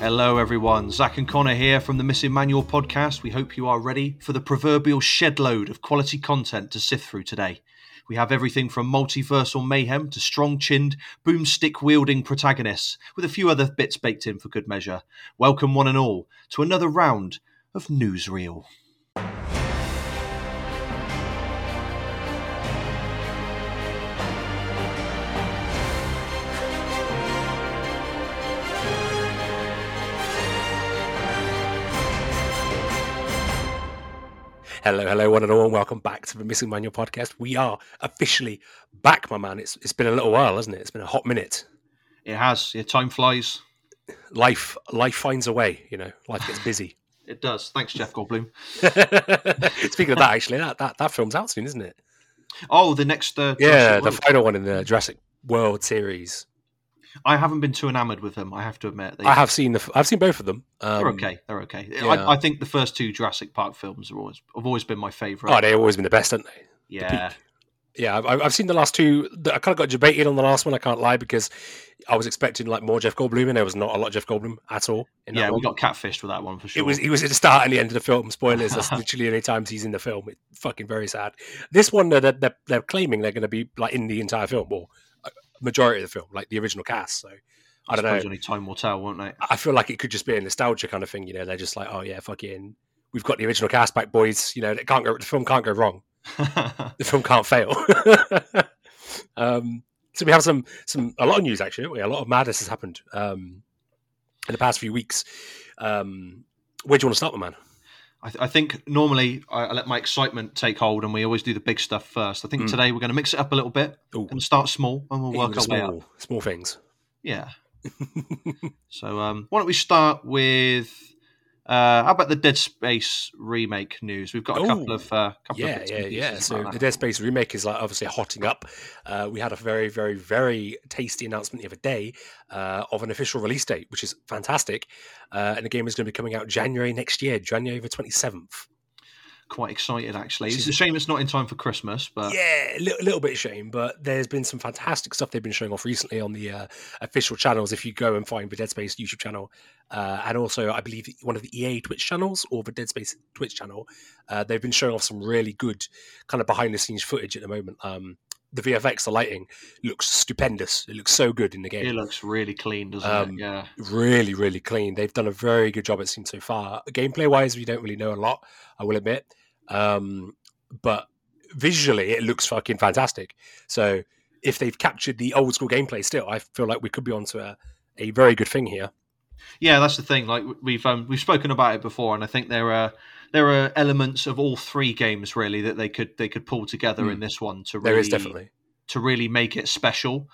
Hello everyone, Zach and Connor here from the Missing Manual podcast. We hope you are ready for the proverbial shed load of quality content to sift through today. We have everything from multiversal mayhem to strong-chinned, boomstick-wielding protagonists, with a few other bits baked in for good measure. Welcome one and all to another round of Newsreel. Hello, one and all, and welcome back to the Missing Manual podcast. We are officially back, my man. It's been a little while, hasn't it? It's been a hot minute. It has. Yeah, time flies. Life finds a way, you know. Life gets busy. It does. Thanks, Jeff Goldblum. Speaking of that, actually, that film's out soon, isn't it? Oh, the next... the final one in the Jurassic World series. I haven't been too enamoured with them, I have to admit. I've seen both of them. They're okay. Yeah. I think the first two Jurassic Park films have always been my favourite. Oh, they've always been the best, haven't they? Yeah. I've seen the last two. I kind of got debated on the last one, I can't lie, because I was expecting like more Jeff Goldblum, and there was not a lot of Jeff Goldblum at all. Yeah, we got catfished with that one for sure. He was at the start and the end of the film. Spoilers. That's literally any times he's in the film. It's fucking very sad. This one, they're claiming they're going to be like in the entire film, or majority of the film, like the original cast. So I don't know. Only time will tell, won't they? I feel like it could just be a nostalgia kind of thing. You know, they're just like, oh yeah, fucking, we've got the original cast back, boys. You know, the film can't go wrong. The film can't fail. So we have a lot of news actually. A lot of madness has happened in the past few weeks. Where do you want to start, my man? I think normally I let my excitement take hold, and we always do the big stuff first. I think today we're going to mix it up a little bit and start small, and we'll work our way up. Small things. Yeah. So why don't we start with how about the Dead Space remake news? We've got a couple of bits and pieces. So the Dead Space remake is like obviously hotting up. We had a very, very, very tasty announcement the other day of an official release date, which is fantastic. And the game is going to be coming out January next year, January the 27th. Quite excited, actually. It's a shame it's not in time for Christmas, but yeah, a little bit of shame. But there's been some fantastic stuff they've been showing off recently on the official channels. If you go and find the Dead Space YouTube channel, and also I believe one of the EA Twitch channels or the Dead Space Twitch channel, they've been showing off some really good kind of behind the scenes footage at the moment. The VFX, the lighting looks stupendous. It looks so good in the game. It looks really clean, doesn't it? Yeah, really, really clean. They've done a very good job, it seems, so far. Gameplay wise, we don't really know a lot, I will admit. But visually it looks fucking fantastic. So if they've captured the old school gameplay still, I feel like we could be onto a very good thing here. Yeah, that's the thing. Like we've spoken about it before, and I think there are elements of all three games really that they could pull together in this one to really, there is definitely to really make it special.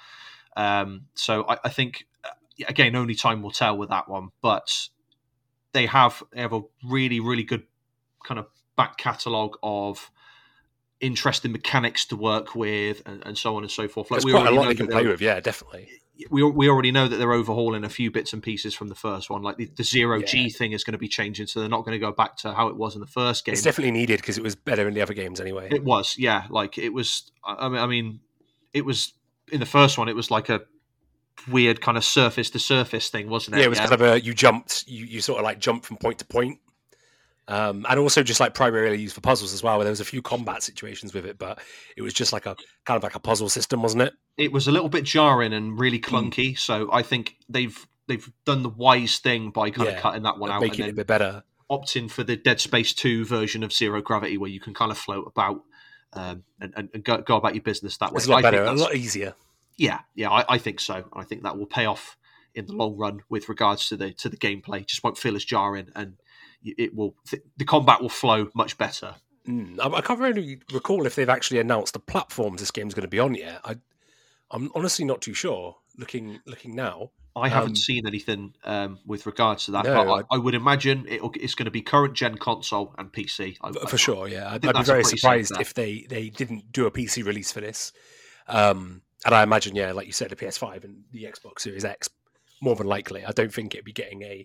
So I think again, only time will tell with that one, but they have a really, really good kind of back catalogue of interesting mechanics to work with and so on and so forth. Like, there's quite a lot they can play with, yeah, definitely. We already know that they're overhauling a few bits and pieces from the first one. Like the zero-G thing is going to be changing, so they're not going to go back to how it was in the first game. It's definitely needed because it was better in the other games anyway. It was, yeah. Like it was, I mean, it was, in the first one, it was like a weird kind of surface-to-surface thing, wasn't it? Yeah, it was kind of you sort of like jumped from point to point. And also just like primarily used for puzzles as well, where there was a few combat situations with it, but it was just like a kind of like a puzzle system, wasn't it? It was a little bit jarring and really clunky. So I think they've done the wise thing by kind of cutting that one out, making it a bit better, opting for the Dead Space 2 version of Zero Gravity, where you can kind of float about and go about your business that way. It's a lot better, a lot easier. Yeah, I think so. I think that will pay off in the long run with regards to the gameplay. It just won't feel as jarring, and the combat will flow much better. I can't really recall if they've actually announced the platforms this game's going to be on yet. I'm honestly not too sure. Looking now, I haven't seen anything with regards to that. No, but I would imagine it's going to be current gen console and PC. For sure, yeah. I'd be very surprised if they didn't do a PC release for this. And I imagine, yeah, like you said, the PS5 and the Xbox Series X, more than likely. I don't think it'd be getting a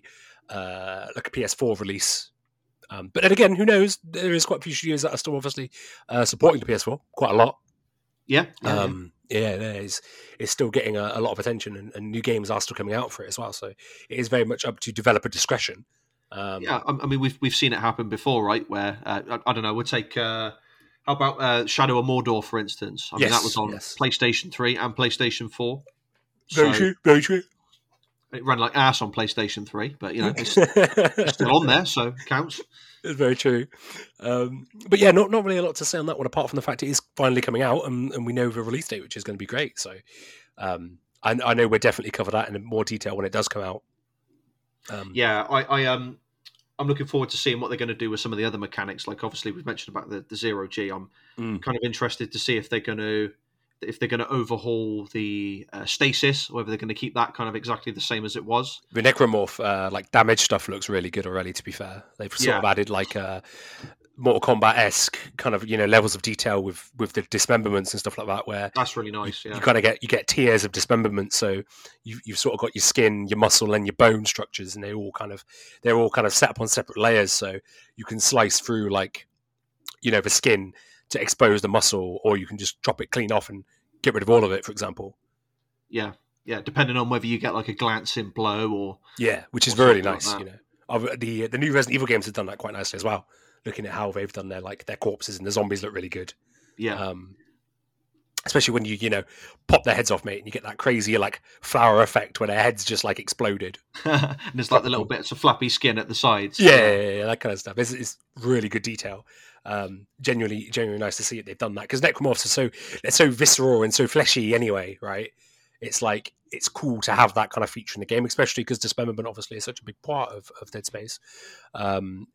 PS4 release. But then again, who knows? There is quite a few studios that are still obviously supporting the PS4 quite a lot. Yeah. it's still getting a lot of attention, and new games are still coming out for it as well. So it is very much up to developer discretion. Yeah, I mean we've seen it happen before, right? Where I don't know, we'll take how about Shadow of Mordor, for instance? I mean that was on PlayStation 3 and PlayStation 4. Very true. It ran like ass on PlayStation 3, but it's still on there, so it counts. It's very true. But yeah, not really a lot to say on that one, apart from the fact it is finally coming out, and we know the release date, which is going to be great. So I know we'll definitely cover that in more detail when it does come out. I'm looking forward to seeing what they're going to do with some of the other mechanics. Like obviously we've mentioned about the zero G. I'm kind of interested to see if they're going to overhaul the stasis, whether they're going to keep that kind of exactly the same as it was. The necromorph like damage stuff looks really good already. To be fair, they've sort of added like Mortal Kombat-esque kind of levels of detail with the dismemberments and stuff like that. Where that's really nice. You kind of get tiers of dismemberment, so you've sort of got your skin, your muscle, and your bone structures, and they're all kind of set up on separate layers, so you can slice through like the skin to expose the muscle, or you can just chop it clean off and get rid of all of it, for example. Yeah, depending on whether you get like a glancing blow or which is really nice. The new Resident Evil games have done that quite nicely as well. Looking at how they've done their corpses and the zombies look really good. Yeah. Especially when you pop their heads off, mate, and you get that crazy like flower effect where their heads just like exploded. And there's like the little bits of flappy skin at the sides. Yeah, that kind of stuff. It's really good detail. Genuinely nice to see it. They've done that because necromorphs they're so visceral and so fleshy anyway, right? It's like it's cool to have that kind of feature in the game, especially because dismemberment obviously is such a big part of Dead Space. And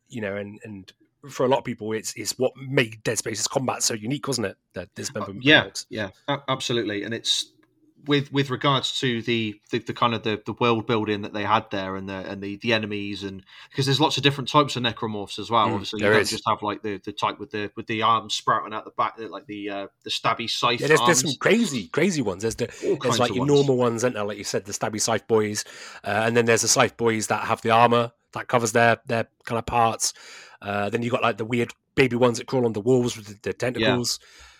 for a lot of people, it's what made Dead Space's combat so unique, wasn't it? That dismemberment. Yeah, absolutely. And it's with regards to the kind of the world building that they had there, and the enemies, and because there's lots of different types of necromorphs as well. Obviously, you don't just have like the type with the arms sprouting out the back, like the stabby scythe. Yeah, there's some crazy ones. There's like your normal ones, and like you said, the stabby scythe boys, and then there's the scythe boys that have the armor that covers their kind of parts. Then you got like the weird baby ones that crawl on the walls with the tentacles.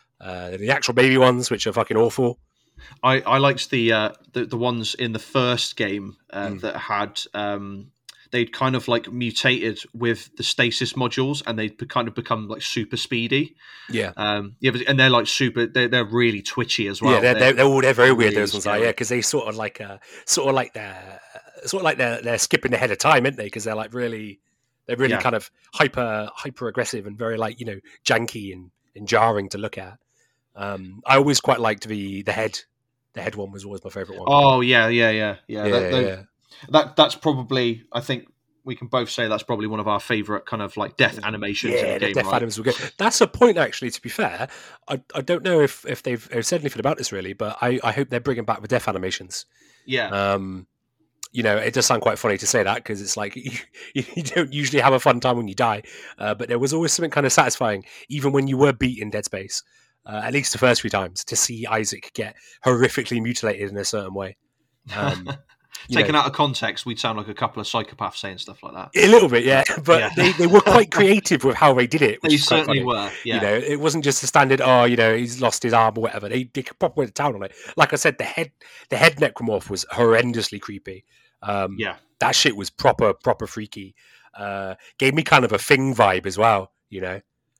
The actual baby ones, which are fucking awful. I liked the ones in the first game that had they'd kind of like mutated with the stasis modules, and they'd kind of become like super speedy. And they're like they're really twitchy as well. Yeah, they're very weird. Those ones are because they sort of like they're skipping ahead of time, aren't they? Because they're like really kind of hyper aggressive and very like janky and jarring to look at. I always quite liked the head. The head one was always my favorite one. Oh yeah. That's probably, I think we can both say that's probably one of our favorite kind of like death animations in the game. Death animations were good. That's a point, actually. To be fair, I don't know if they've said anything about this really, but I hope they're bringing back the death animations. Yeah. It does sound quite funny to say that because it's like you don't usually have a fun time when you die, but there was always something kind of satisfying, even when you were beat in Dead Space. At least the first few times, to see Isaac get horrifically mutilated in a certain way. Taken out of context, we'd sound like a couple of psychopaths saying stuff like that. A little bit, yeah. But they were quite creative with how they did it. They certainly were, yeah. It wasn't just a standard, he's lost his arm or whatever. They proper went to town on it. Like I said, the head necromorph was horrendously creepy. That shit was proper freaky. Gave me kind of a Thing vibe as well, yeah.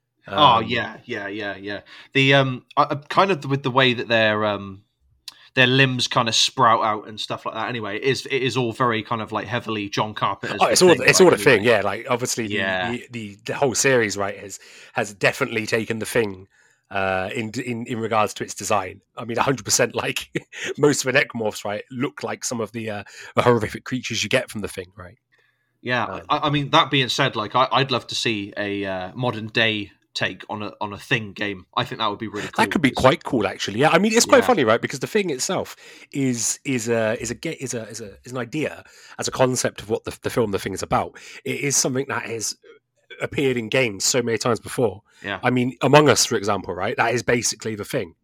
The kind of with the way that their limbs kind of sprout out and stuff like that. Anyway, it is all very kind of like heavily John Carpenter. It's all the Thing, yeah. Like obviously, the whole series, right, has definitely taken the Thing in regards to its design. I mean, 100%. Like most of the necromorphs, right, look like some of the horrific creatures you get from the Thing, right? Yeah, I mean, that being said, like I'd love to see a modern day take on a Thing game. I think that would be really cool. That could be quite cool, actually. Yeah, I mean, it's quite funny, right? Because the Thing itself is an idea, as a concept of what the film The Thing is about. It is something that has appeared in games so many times before. Yeah, I mean, Among Us, for example, right? That is basically the Thing.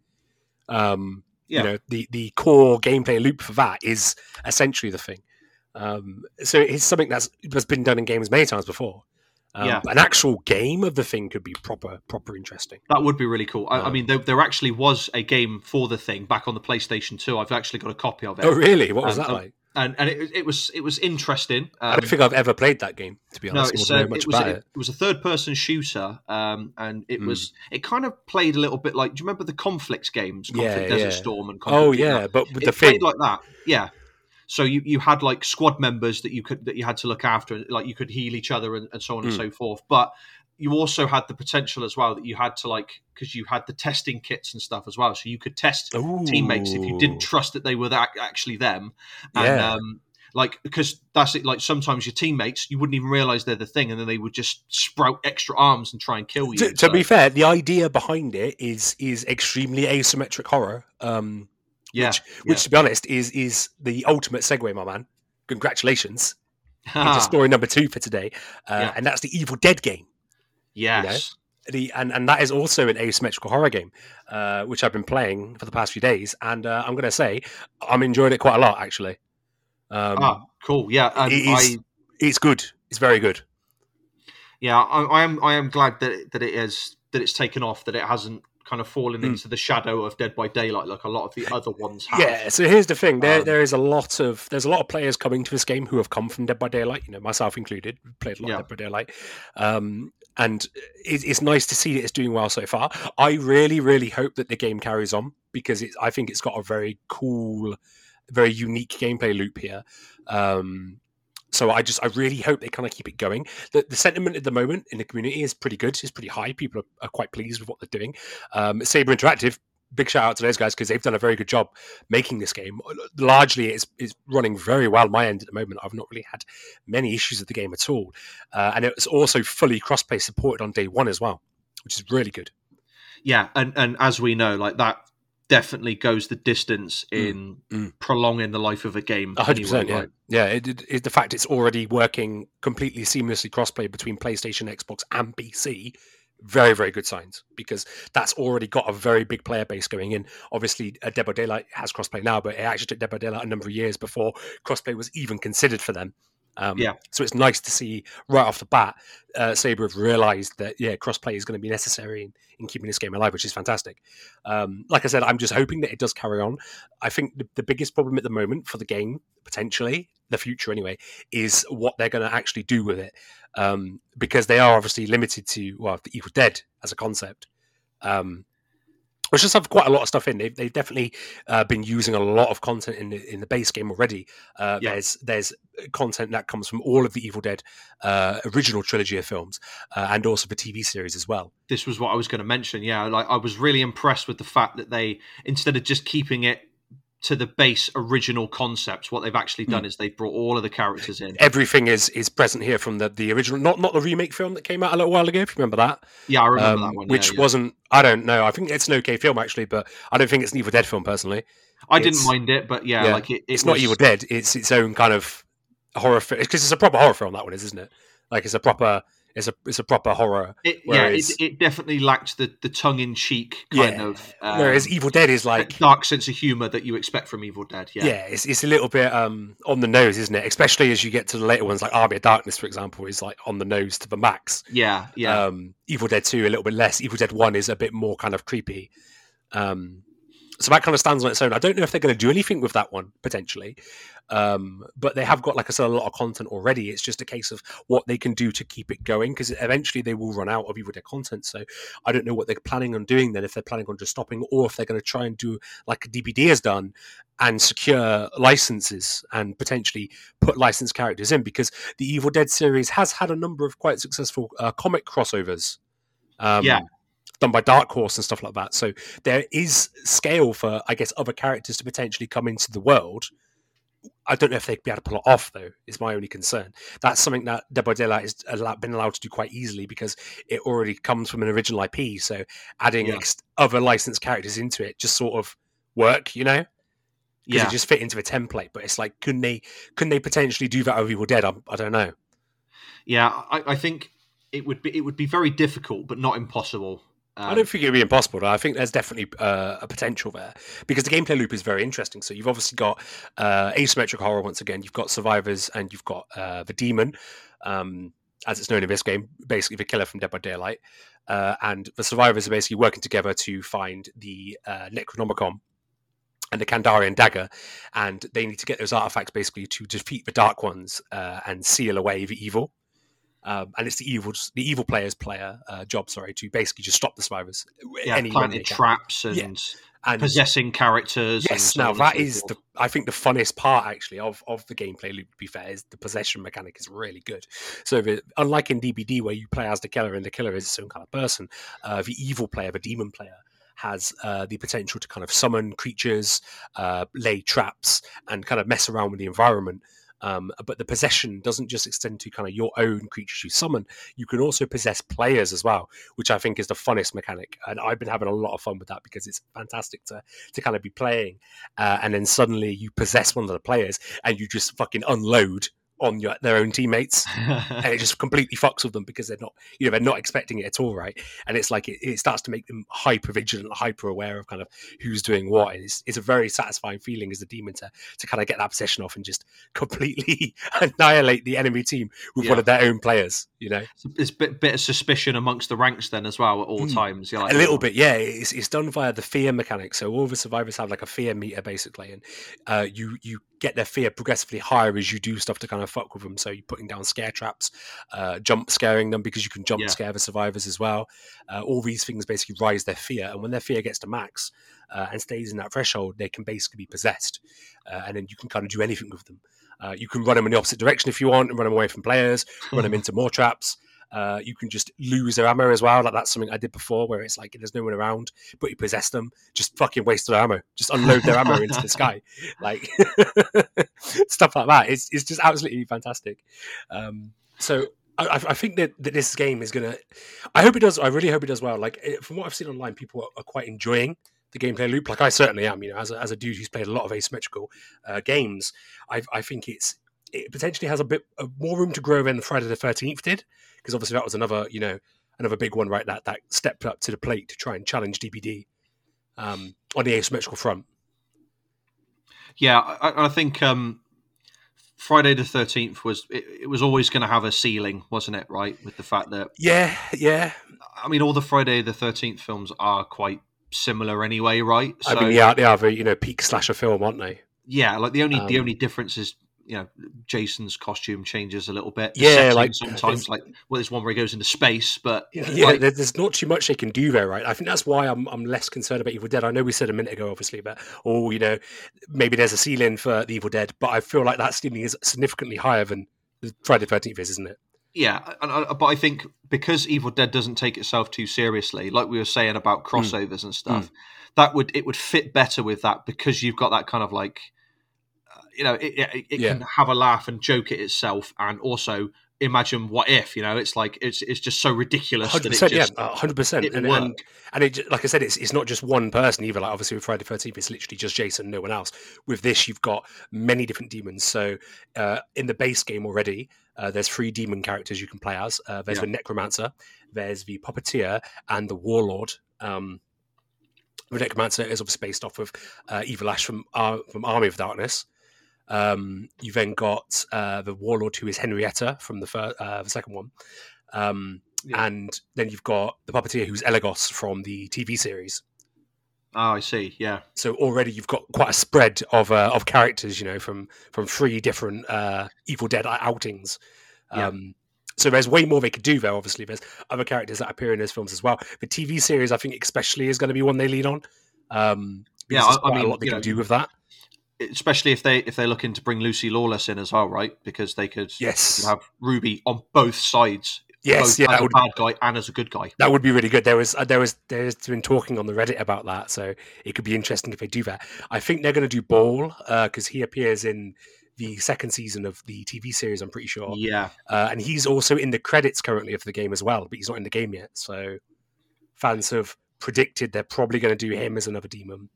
The core gameplay loop for that is essentially the Thing. So it's something that's been done in games many times before. An actual game of the thing could be proper interesting. That would be really cool. I mean, there actually was a game for the thing back on the PlayStation 2. I've actually got a copy of it. Oh, really? What was that like? And it was interesting. I don't think I've ever played that game, to be honest. It was a third-person shooter, and it kind of played a little bit like. Do you remember the Conflict games? Desert Storm and Conflict. But with the thing like that, yeah. So you had like squad members that you had to look after, like you could heal each other and so on and so forth. But you also had the potential as well that you had to because you had the testing kits and stuff as well, so you could test teammates if you didn't trust that they were actually them. And because that's it. Like sometimes your teammates, you wouldn't even realize they're the thing, and then they would just sprout extra arms and try and kill you. To be fair, the idea behind it is extremely asymmetric horror. Which to be honest is the ultimate segue, my man. Congratulations. It's story number 2 for today, and that's the Evil Dead game. Yes. And that is also an asymmetrical horror game, which I've been playing for the past few days, and I'm going to say I'm enjoying it quite a lot, actually. Cool. Yeah, it's good. It's very good. Yeah, I am glad that it's taken off, that it hasn't kind of fallen into the shadow of Dead by Daylight like a lot of the other ones have. Yeah, so here's the thing: there's a lot of players coming to this game who have come from Dead by Daylight. Myself included, played a lot of Dead by Daylight, and it's nice to see that it's doing well so far. I really, really hope that the game carries on, because I think it's got a very cool, very unique gameplay loop here. So I really hope they kind of keep it going. The sentiment at the moment in the community is pretty good. It's pretty high. People are quite pleased with what they're doing. Saber Interactive, big shout out to those guys, because they've done a very good job making this game. Largely, it's running very well my end at the moment. I've not really had many issues with the game at all. And it's also fully crossplay supported on day one as well, which is really good. Yeah, and as we know, like that definitely goes the distance in prolonging the life of a game. 100%, anyway, yeah. right? Yeah, the fact it's already working completely seamlessly crossplay between PlayStation, Xbox, and PC, very, very good signs, because that's already got a very big player base going in. Obviously, Dead by Daylight has crossplay now, but it actually took Dead by Daylight a number of years before crossplay was even considered for them. So it's nice to see right off the bat, Saber have realised that crossplay is going to be necessary in keeping this game alive, which is fantastic. Like I said, I'm just hoping that it does carry on. I think the biggest problem at the moment for the game, potentially the future anyway, is what they're going to actually do with it, because they are obviously limited to the Evil Dead as a concept. Which just have quite a lot of stuff in. They've definitely been using a lot of content in the base game already. There's content that comes from all of the Evil Dead original trilogy of films, and also the TV series as well. This was what I was going to mention. Yeah, like I was really impressed with the fact that they, instead of just keeping it to the base original concepts, what they've actually done is they've brought all of the characters in. Everything is present here from the original, not the remake film that came out a little while ago, if you remember that. Yeah, I remember that one. Which wasn't, I don't know, I think it's an okay film actually, but I don't think it's an Evil Dead film personally. I didn't mind it, but like it's not Evil Dead, it's its own kind of horror film, because it's a proper horror film, that one is, isn't it? Like it's a proper horror. It definitely lacked the tongue-in-cheek kind of. Whereas Evil Dead is like dark sense of humor that you expect from Evil Dead. Yeah, it's a little bit on the nose, isn't it? Especially as you get to the later ones, like Army of Darkness, for example, is like on the nose to the max. Yeah. Evil Dead 2 a little bit less. Evil Dead 1 is a bit more kind of creepy. So that kind of stands on its own. I don't know if they're going to do anything with that one, potentially. But they have got, like I said, a lot of content already. It's just a case of what they can do to keep it going, because eventually they will run out of Evil Dead content. So I don't know what they're planning on doing then, if they're planning on just stopping, or if they're going to try and do like DBD has done and secure licenses and potentially put licensed characters in, because the Evil Dead series has had a number of quite successful comic crossovers. Done by Dark Horse and stuff like that. So there is scale for, I guess, other characters to potentially come into the world. I don't know if they'd be able to pull it off, though, is my only concern. That's something that Dead by Daylight has been allowed to do quite easily, because it already comes from an original IP. So adding other licensed characters into it just sort of work, because it just fit into a template. But it's like, couldn't they potentially do that with Evil Dead? I don't know. Yeah, I think it would be very difficult, but not impossible. I don't think it would be impossible. I think there's definitely a potential there, because the gameplay loop is very interesting. So you've obviously got asymmetric horror once again. You've got survivors, and you've got the demon. as it's known in this game, basically the killer from Dead by Daylight. And the survivors are basically working together to find the Necronomicon and the Kandarian dagger, and they need to get those artifacts basically to defeat the Dark Ones and seal away the evil. And it's the evil player's job, to basically just stop the survivors. Planting traps and possessing characters. Yes, now that is I think the funnest part actually of the gameplay loop. To be fair, is the possession mechanic is really good. So unlike in DBD where you play as the killer and the killer is its own kind of person, the evil player, the demon player, has the potential to kind of summon creatures, lay traps, and kind of mess around with the environment. But the possession doesn't just extend to kind of your own creatures you summon. You can also possess players as well, which I think is the funnest mechanic. And I've been having a lot of fun with that because it's fantastic to kind of be playing. And then suddenly you possess one of the players and you just fucking unload on their own teammates, and it just completely fucks with them because they're not expecting it at all, right? And it's like it starts to make them hyper vigilant, hyper aware of kind of who's doing what. And it's a very satisfying feeling as a demon to kind of get that possession off and just completely annihilate the enemy team with one of their own players. There's a bit of suspicion amongst the ranks then as well at all times. Like, a little bit, yeah. It's done via the fear mechanic. So all the survivors have like a fear meter basically, and you get their fear progressively higher as you do stuff to kind of fuck with them. So you're putting down scare traps, jump scaring them because you can jump scare the survivors as well. All these things basically rise their fear, and when their fear gets to max and stays in that threshold, they can basically be possessed, and then you can kind of do anything with them. You can run them in the opposite direction if you want, and run them away from players, run them into more traps. You can just lose their ammo as well. Like that's something I did before where it's like there's no one around, but you possess them, just fucking waste their ammo, just unload their ammo into the sky. Like stuff like that. It's just absolutely fantastic. So I think that this game is going to, I really hope it does well. Like from what I've seen online, people are quite enjoying the gameplay loop. Like I certainly am, as a dude who's played a lot of asymmetrical games, I think it potentially has a bit more room to grow than Friday the 13th did, because obviously that was another big one, right? That stepped up to the plate to try and challenge DBD on the asymmetrical front. Yeah, I think Friday the 13th was always going to have a ceiling, wasn't it? Right, with the fact that yeah. I mean, all the Friday the 13th films are quite similar anyway, right? So, I mean, yeah, they are very peak slasher film, aren't they? Yeah, like the only difference is Jason's costume changes a little bit. Yeah, like sometimes, like there's one where he goes into space, but there's not too much they can do there, right? I think that's why I'm less concerned about Evil Dead. I know we said a minute ago, obviously, but maybe there's a ceiling for the Evil Dead, but I feel like that ceiling is significantly higher than the Friday the 13th is, isn't it? Yeah, but I think because Evil Dead doesn't take itself too seriously, like we were saying about crossovers and stuff, it would fit better with that because you've got that kind of like. It can have a laugh and joke at itself, and also imagine what if. It's like it's just so ridiculous. 100%, 100%. And it, like I said, it's not just one person either. Like obviously with Friday the 13th, it's literally just Jason, no one else. With this, you've got many different demons. So in the base game already, there's 3 demon characters you can play as. There's the Necromancer, there's the Puppeteer, and the Warlord. The Necromancer is obviously based off of Evil Ash from Army of Darkness. You then got the Warlord, who is Henrietta from the second one, and then you've got the Puppeteer, who's Elagos from the TV series. Oh, I see. Yeah. So already you've got quite a spread of characters, from 3 different Evil Dead outings. So there's way more they could do there. Obviously, there's other characters that appear in those films as well. The TV series, I think, especially is going to be one they lean on. I mean, a lot they can do with that. Especially if they're looking to bring Lucy Lawless in as well, right? Because they could have Ruby on both sides. Yes, both as a bad guy and as a good guy. That would be really good. There's been talking on the Reddit about that, so it could be interesting if they do that. I think they're going to do Ball because he appears in the second season of the TV series, I'm pretty sure. Yeah, and he's also in the credits currently of the game as well, but he's not in the game yet. So fans have predicted they're probably going to do him as another demon.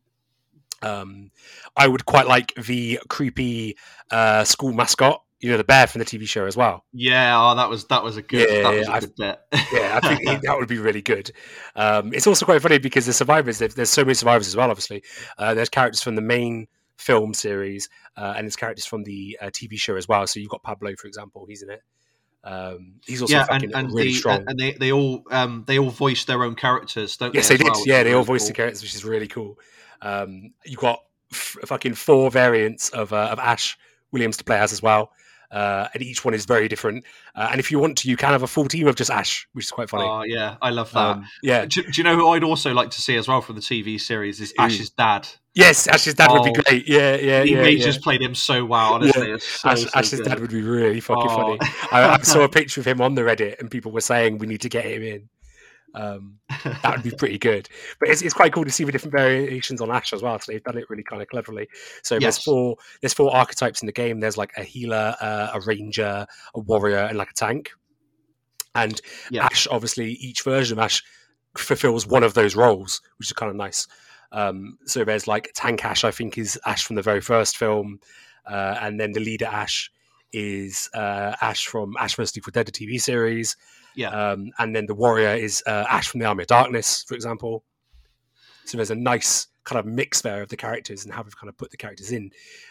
I would quite like the creepy school mascot, the bear from the TV show as well. Yeah, that was a good good bit. Yeah, I think that would be really good. It's also quite funny because the survivors, there's so many survivors as well, obviously. There's characters from the main film series and there's characters from the TV show as well. So you've got Pablo, for example, he's in it. He's also really strong. And they all voice their own characters, don't they? Yes, they did. Well, Yeah, they all voice the characters, which is really cool. You got fucking 4 variants of Ash Williams to play as well. And each one is very different. And if you want to, you can have a full team of just Ash, which is quite funny. Oh, yeah, I love that. Yeah. Do you know who I'd also like to see as well from the TV series is Ash's dad? Yes, Ash's dad would be great. He just played him so well, honestly. Yeah. Ash's dad would be really fucking funny. I saw a picture of him on the Reddit, and people were saying we need to get him in. That would be pretty good. But it's quite cool to see the different variations on Ash as well. So they've done it really kind of cleverly. So there's four archetypes in the game. There's like a healer, a ranger, a warrior, and like a tank. And Ash, obviously, each version of Ash fulfills one of those roles, which is kind of nice. So there's like Tank Ash, I think, is Ash from the very first film. And then the leader Ash is Ash from Ash vs. Evil Dead, the TV series. Yeah. And then the warrior is Ash from the Army of Darkness, for example. So there's a nice kind of mix there of the characters and how we've kind of put the characters in.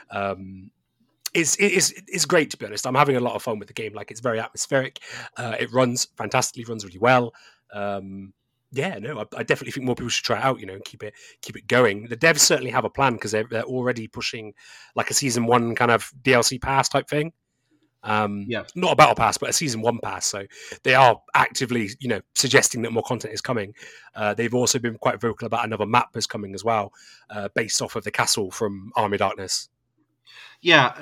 It's great, to be honest. I'm having a lot of fun with the game. Like, it's very atmospheric. It runs fantastically, runs really well. I definitely think more people should try it out, and keep it going. The devs certainly have a plan because they're already pushing like a season 1 kind of DLC pass type thing. Not a battle pass, but a season 1 pass. So they are actively, suggesting that more content is coming. They've also been quite vocal about another map is coming as well, based off of the castle from Army of Darkness. Yeah,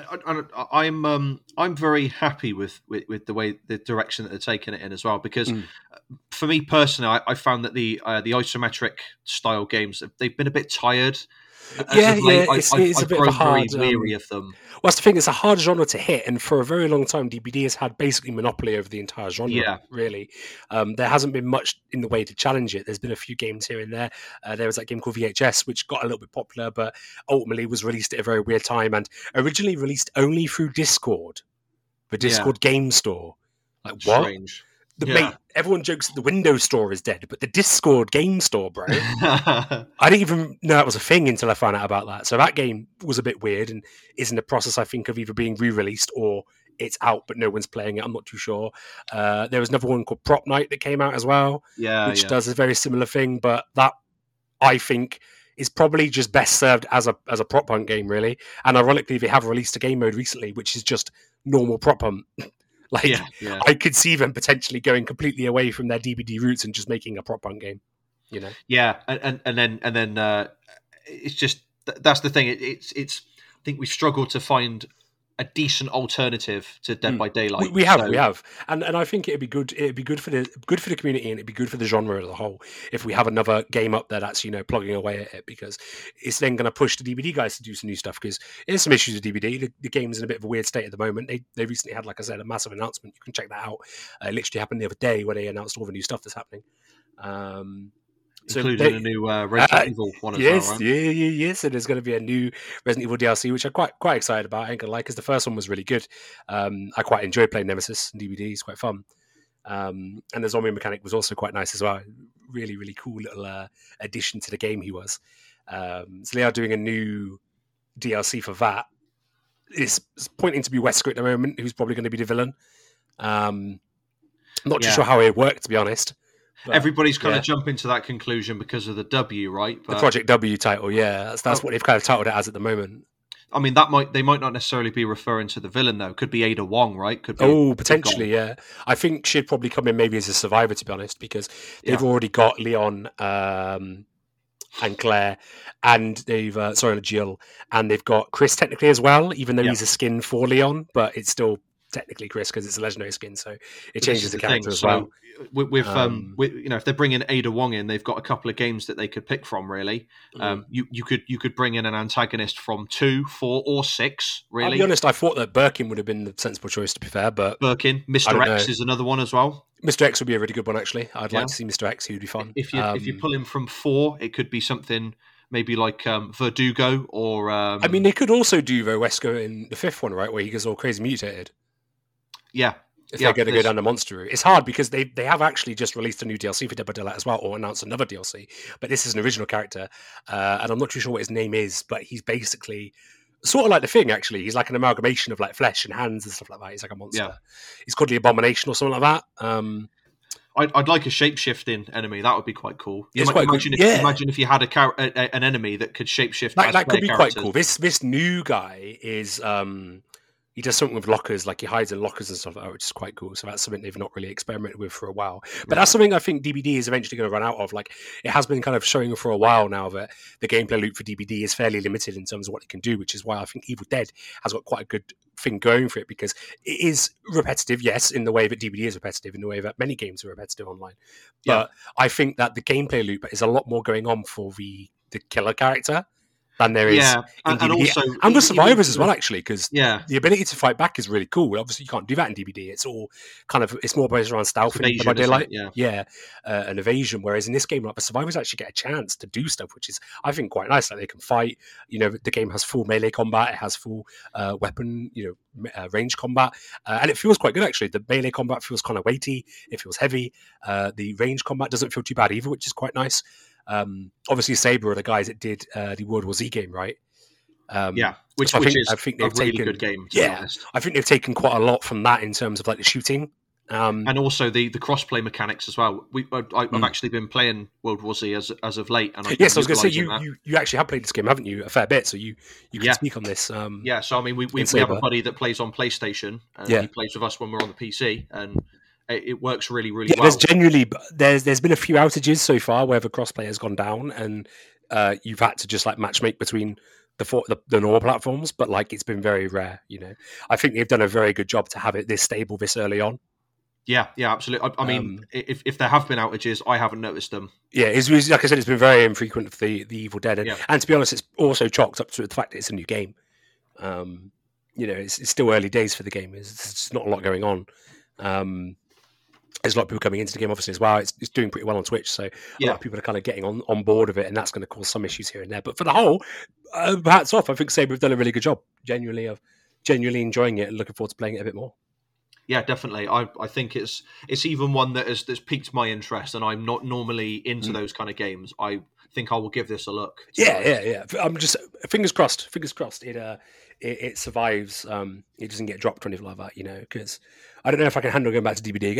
I'm very happy with the direction that they're taking it in as well, because for me personally, I found that the isometric style games, they've been a bit tired. It's a bit of a hard. Very weary of them. Well, that's the thing. It's a hard genre to hit, and for a very long time, DBD has had basically monopoly over the entire genre. Yeah. Really, there hasn't been much in the way to challenge it. There's been a few games here and there. There was that game called VHS, which got a little bit popular, but ultimately was released at a very weird time and originally released only through Discord, the Discord game store. Like, what? Strange. Mate, everyone jokes that the Windows Store is dead, but the Discord game store, bro. I didn't even know that was a thing until I found out about that. So that game was a bit weird and is in the process, I think, of either being re-released or it's out, but no one's playing it. I'm not too sure. There was another one called Prop Night that came out as well, which does a very similar thing, but that, I think, is probably just best served as a prop hunt game, really. And ironically, they have released a game mode recently, which is just normal prop hunt. I could see them potentially going completely away from their DBD roots and just making a prop hunt game. Yeah, and then it's just that's the thing. It's I think we've struggled to find a decent alternative to Dead by Daylight. We have, and I think it'd be good. It'd be good for the community, and it'd be good for the genre as a whole if we have another game up there that's plugging away at it, because it's then going to push the DBD guys to do some new stuff. Because there's some issues with DBD. The game's in a bit of a weird state at the moment. They recently had, like I said, a massive announcement. You can check that out. It literally happened the other day where they announced all the new stuff that's happening. Including a new Resident Evil one as well, right? Yes. So there's going to be a new Resident Evil DLC, which I'm quite excited about. I ain't gonna lie, because the first one was really good. I quite enjoyed playing Nemesis and DVD. It's quite fun. And the zombie mechanic was also quite nice as well. Really, really cool little addition to the game he was. So they are doing a new DLC for that. It's pointing to be Wesker at the moment, who's probably going to be the villain. Not too sure how it worked, to be honest. But everybody's kind of jumping to that conclusion because of the W, right? But the Project W title, that's what they've kind of titled it as at the moment. I mean, they might not necessarily be referring to the villain, though. Could be Ada Wong, right? Could be potentially, yeah. I think she'd probably come in maybe as a survivor, to be honest, because they've already got Leon and Claire, and they've Jill, and they've got Chris technically as well, even though he's a skin for Leon, but it's still technically Chris because it's a legendary skin, so it changes the character as well. With if they're bringing Ada Wong in, they've got a couple of games that they could pick from. Really, you could bring in an antagonist from 2, 4, or 6. Really, I'll be honest, I thought that Birkin would have been the sensible choice, to be fair, but Birkin, Mr. X is another one as well. Mr. X would be a really good one, actually. I'd like to see Mr. X. He would be fun. If you pull him from 4, it could be something. Maybe like Verdugo or... I mean, they could also do Wesker in the 5th one, right, where he gets all crazy mutated. Yeah. If they're going to go down the monster route. It's hard because they have actually just released a new DLC for Dead by Daylight as well, or announced another DLC. But this is an original character, and I'm not too sure what his name is, but he's basically Sort of like the Thing, actually. He's like an amalgamation of like flesh and hands and stuff like that. He's like a monster. Yeah. He's called the Abomination or something like that. I'd like a shape-shifting enemy. That would be quite cool. It's quite imagine good. Imagine if you had an enemy that could shapeshift. That could be quite cool. This new guy is he does something with lockers, like he hides in lockers and stuff like that, which is quite cool. So that's something they've not really experimented with for a while. But that's something I think DBD is eventually going to run out of. Like, it has been kind of showing for a while now that the gameplay loop for DBD is fairly limited in terms of what it can do, which is why I think Evil Dead has got quite a good thing going for it, because it is repetitive, yes, in the way that DBD is repetitive, in the way that many games are repetitive online. But I think that the gameplay loop is a lot more going on for the killer character than there is in DBD. And also, and with survivors as well, actually, because the ability to fight back is really cool. Obviously, you can't do that in DBD. It's all kind of, it's more based around stealth and by daylight, and evasion. Whereas in this game, like, the survivors actually get a chance to do stuff, which is, I think, quite nice. Like, they can fight. You know, the game has full melee combat. It has full weapon, range combat, and it feels quite good actually. The melee combat feels kind of weighty. It feels heavy. The range combat doesn't feel too bad either, which is quite nice. Obviously, Saber are the guys that did the World War Z game, right? Which I think they've taken really good game. I think they've taken quite a lot from that in terms of like the shooting, and also the crossplay mechanics as well. I've actually been playing World War Z as of late, and I was going to say you actually have played this game, haven't you? A fair bit, so you can speak on this. So I mean, we have a buddy that plays on PlayStation, and he plays with us when we're on the PC, and it works really, really well. There's been a few outages so far where the crossplay has gone down, and you've had to just like matchmake between the normal platforms, but like it's been very rare. I think they've done a very good job to have it this stable this early on. Yeah, absolutely. I mean, if there have been outages, I haven't noticed them. Yeah, it's like I said, it's been very infrequent for the Evil Dead, and to be honest, it's also chalked up to the fact that it's a new game. It's still early days for the game. It's not a lot going on. There's a lot of people coming into the game, obviously, as well. It's doing pretty well on Twitch, so a lot of people are kind of getting on board of it, and that's going to cause some issues here and there. But for the whole, hats off. I think Saber have done a really good job. Genuinely enjoying it and looking forward to playing it a bit more. Yeah, definitely. I think it's even one that's piqued my interest, and I'm not normally into those kind of games. I think I will give this a look. Yeah. I'm just fingers crossed. It survives. It doesn't get dropped or anything like that, because I don't know if I can handle going back to DBD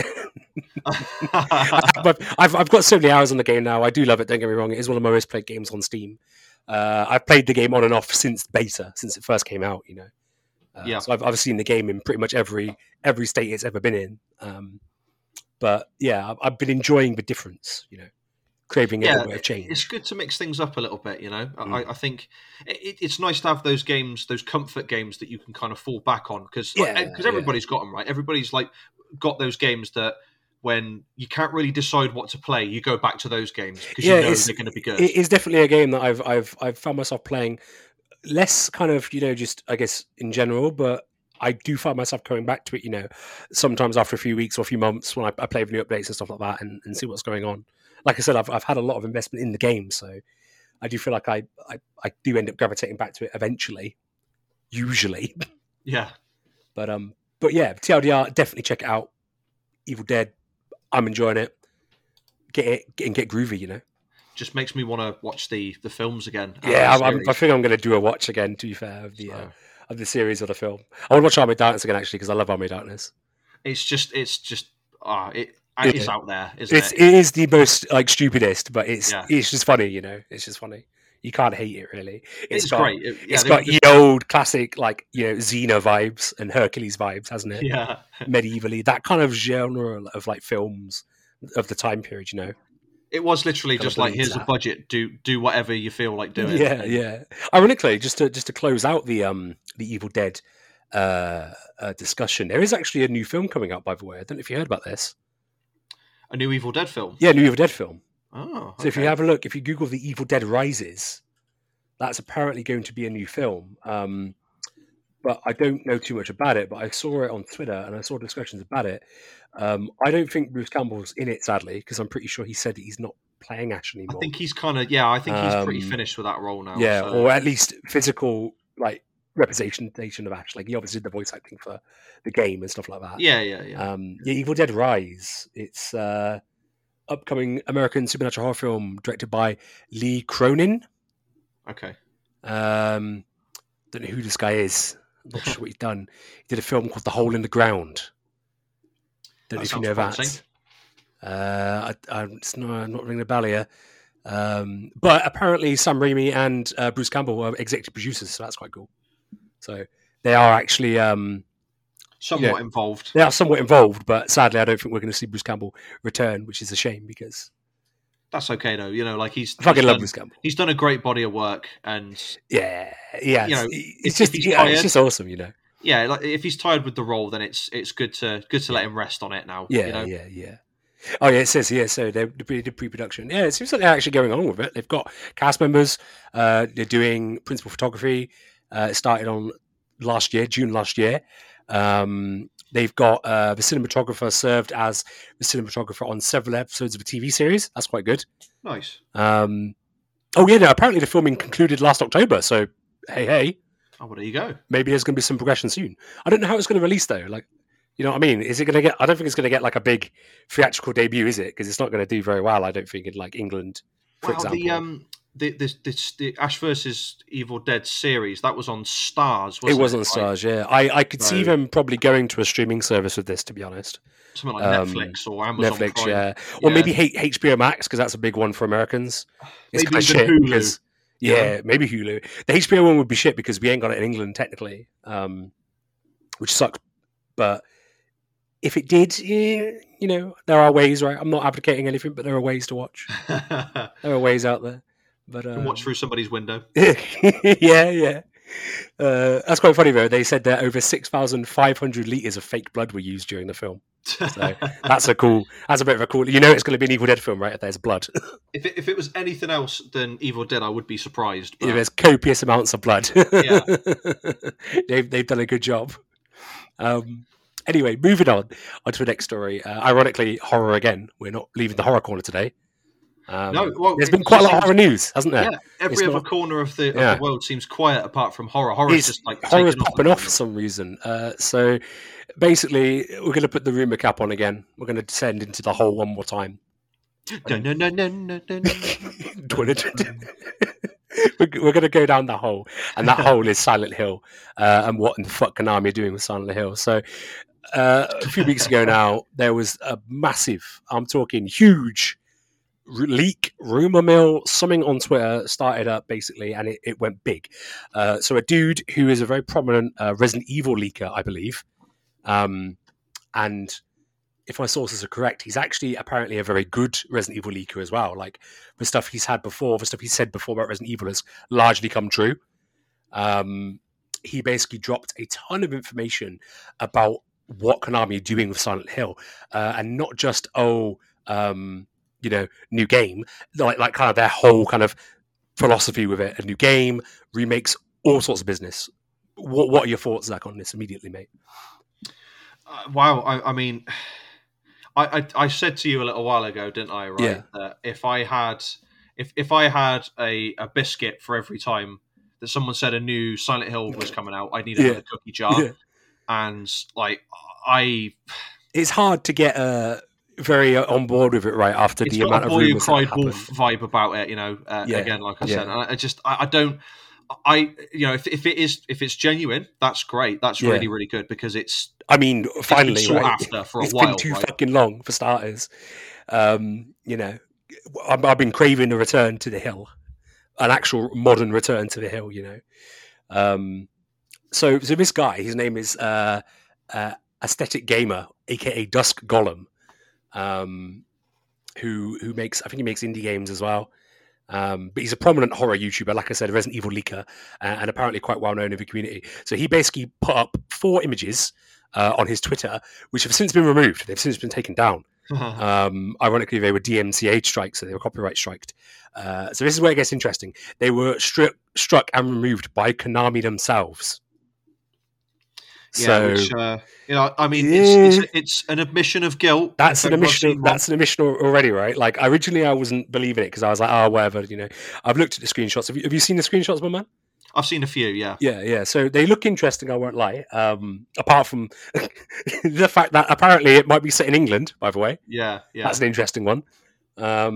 again. I've got so many hours on the game now. I do love it, don't get me wrong. It is one of my most played games on Steam. I've played the game on and off since beta, since it first came out, So I've seen the game in pretty much every state it's ever been in. But yeah, I've been enjoying the difference, craving a little bit of change. It's good to mix things up a little bit, I think it's nice to have those games, those comfort games that you can kind of fall back on, because everybody's got them, right? Everybody's like got those games that when you can't really decide what to play, you go back to those games because they're going to be good. It is definitely a game that I've found myself playing less kind of, just I guess in general, but I do find myself coming back to it, sometimes after a few weeks or a few months when I play with new updates and stuff like that and see what's going on. Like I said, I've had a lot of investment in the game, so I do feel like I do end up gravitating back to it eventually, usually. Yeah. But yeah, TLDR, definitely check it out. Evil Dead, I'm enjoying it. Get groovy, Just makes me want to watch the films again. Yeah, I think I'm going to do a watch again, to be fair, of the series or the film. I want to watch Army of Darkness again, actually, because I love Army of Darkness. It's just it's out there, isn't it? It is the most stupidest, but it's just funny, It's just funny. You can't hate it, really. It's great. It's got the old classic, Xena vibes and Hercules vibes, hasn't it? Yeah, medievally, that kind of genre of films of the time period, It was literally just like, here's a budget, do whatever you feel like doing. Yeah. Ironically, just to close out the Evil Dead discussion, there is actually a new film coming out, by the way. I don't know if you heard about this. A new Evil Dead film? Yeah, new Evil Dead film. Oh, okay. So if you have a look, if you Google The Evil Dead Rises, that's apparently going to be a new film. But I don't know too much about it, but I saw it on Twitter and I saw discussions about it. I don't think Bruce Campbell's in it, sadly, because I'm pretty sure he said that he's not playing Ash anymore. I think he's he's pretty finished with that role now. Yeah, so. Or at least physical, representation of Ash. He obviously did the voice acting for the game and stuff like that. Yeah. Evil Dead Rise. It's upcoming American supernatural horror film directed by Lee Cronin. Okay. Don't know who this guy is. I'm not sure what he's done. He did a film called The Hole in the Ground. Don't know if you know that. I'm not ringing a bell here. But apparently Sam Raimi and Bruce Campbell were executive producers, so that's quite cool. So they are actually somewhat involved. They are somewhat involved, but sadly I don't think we're going to see Bruce Campbell return, which is a shame because that's okay though. Like I fucking love Bruce Campbell. He's done a great body of work, and it's just awesome, Yeah, like if he's tired with the role, then it's good to let him rest on it now. Yeah. Oh yeah, it says here. So they did pre-production. Yeah, it seems like they're actually going on with it. They've got cast members. They're doing principal photography. It started on June last year. They've got the cinematographer served as the cinematographer on several episodes of a TV series. That's quite good. Nice. Apparently the filming concluded last October. So hey. Oh, well, there you go. Maybe there's going to be some progression soon. I don't know how it's going to release though. Like, you know what I mean? Is it going to get? I don't think it's going to get like a big theatrical debut, is it? Because it's not going to do very well. I don't think in like England, for example. The Ash vs Evil Dead series that was on Stars. Wasn't it was on Stars. Yeah, I could see them probably going to a streaming service with this. To be honest, something like Netflix or Amazon Netflix, Prime. Or maybe HBO Max because that's a big one for Americans. It's maybe even Hulu. Maybe Hulu. The HBO one would be shit because we ain't got it in England technically, which sucks. But if it did, there are ways, right? I'm not advocating anything, but there are ways to watch. There are ways out there. But you can watch through somebody's window. Yeah. That's quite funny though. They said that over 6,500 liters of fake blood were used during the film. So that's a bit of a cool. It's going to be an Evil Dead film, right? If there's blood. If it was anything else than Evil Dead, I would be surprised. But... Yeah, there's copious amounts of blood. Yeah, they've done a good job. Anyway, moving on to the next story. Ironically, horror again. We're not leaving the horror corner today. There's been quite a lot of horror news, hasn't there? Yeah, every other corner of the world seems quiet apart from horror. Horror's just like horror's popping off for some reason. So basically, we're going to put the rumor cap on again. We're going to descend into the hole one more time. We're going to go down the hole, and that hole is Silent Hill. And what in the fuck Konami are doing with Silent Hill? So a few weeks ago now, there was a massive, I'm talking huge, leak, rumor mill, something on Twitter started up basically, and it went big. So a dude who is a very prominent Resident Evil leaker, I believe, and if my sources are correct, he's actually apparently a very good Resident Evil leaker as well. Like the stuff he's said before about Resident Evil has largely come true. He basically dropped a ton of information about what Konami are doing with Silent Hill, and not just new game, like kind of their whole kind of philosophy with it. A new game, remakes, all sorts of business. What are your thoughts, Zach, on this immediately, mate? Wow, I mean, I said to you a little while ago, didn't I? Right, yeah. That if I had a biscuit for every time that someone said a new Silent Hill was coming out, I needed a cookie jar, and it's hard to get very on board with it right after the amount of rumors that happened. Wolf vibe about it, again, like I said, and if it's genuine, that's great. That's really, really good because it's. I mean, finally, sought after for a while. It's been too fucking long for starters. I've been craving a return to the hill, an actual modern return to the hill. So this guy, his name is Aesthetic Gamer, aka Dusk Golem. Who makes, I think he makes indie games as well. But he's a prominent horror YouTuber, like I said, a Resident Evil leaker, and apparently quite well known in the community. So he basically put up 4 images on his Twitter, which have since been removed. They've since been taken down. Ironically, they were DMCA strikes, so they were copyright striked. So this is where it gets interesting. They were struck and removed by Konami themselves. Yeah, so, it's an admission of guilt. That's an admission already, right? Like originally, I wasn't believing it because I was like, "Oh, whatever." I've looked at the screenshots. Have you seen the screenshots, my man? I've seen a few. Yeah. Yeah. So they look interesting. I won't lie. Apart from the fact that apparently it might be set in England. By the way. Yeah. That's an interesting one.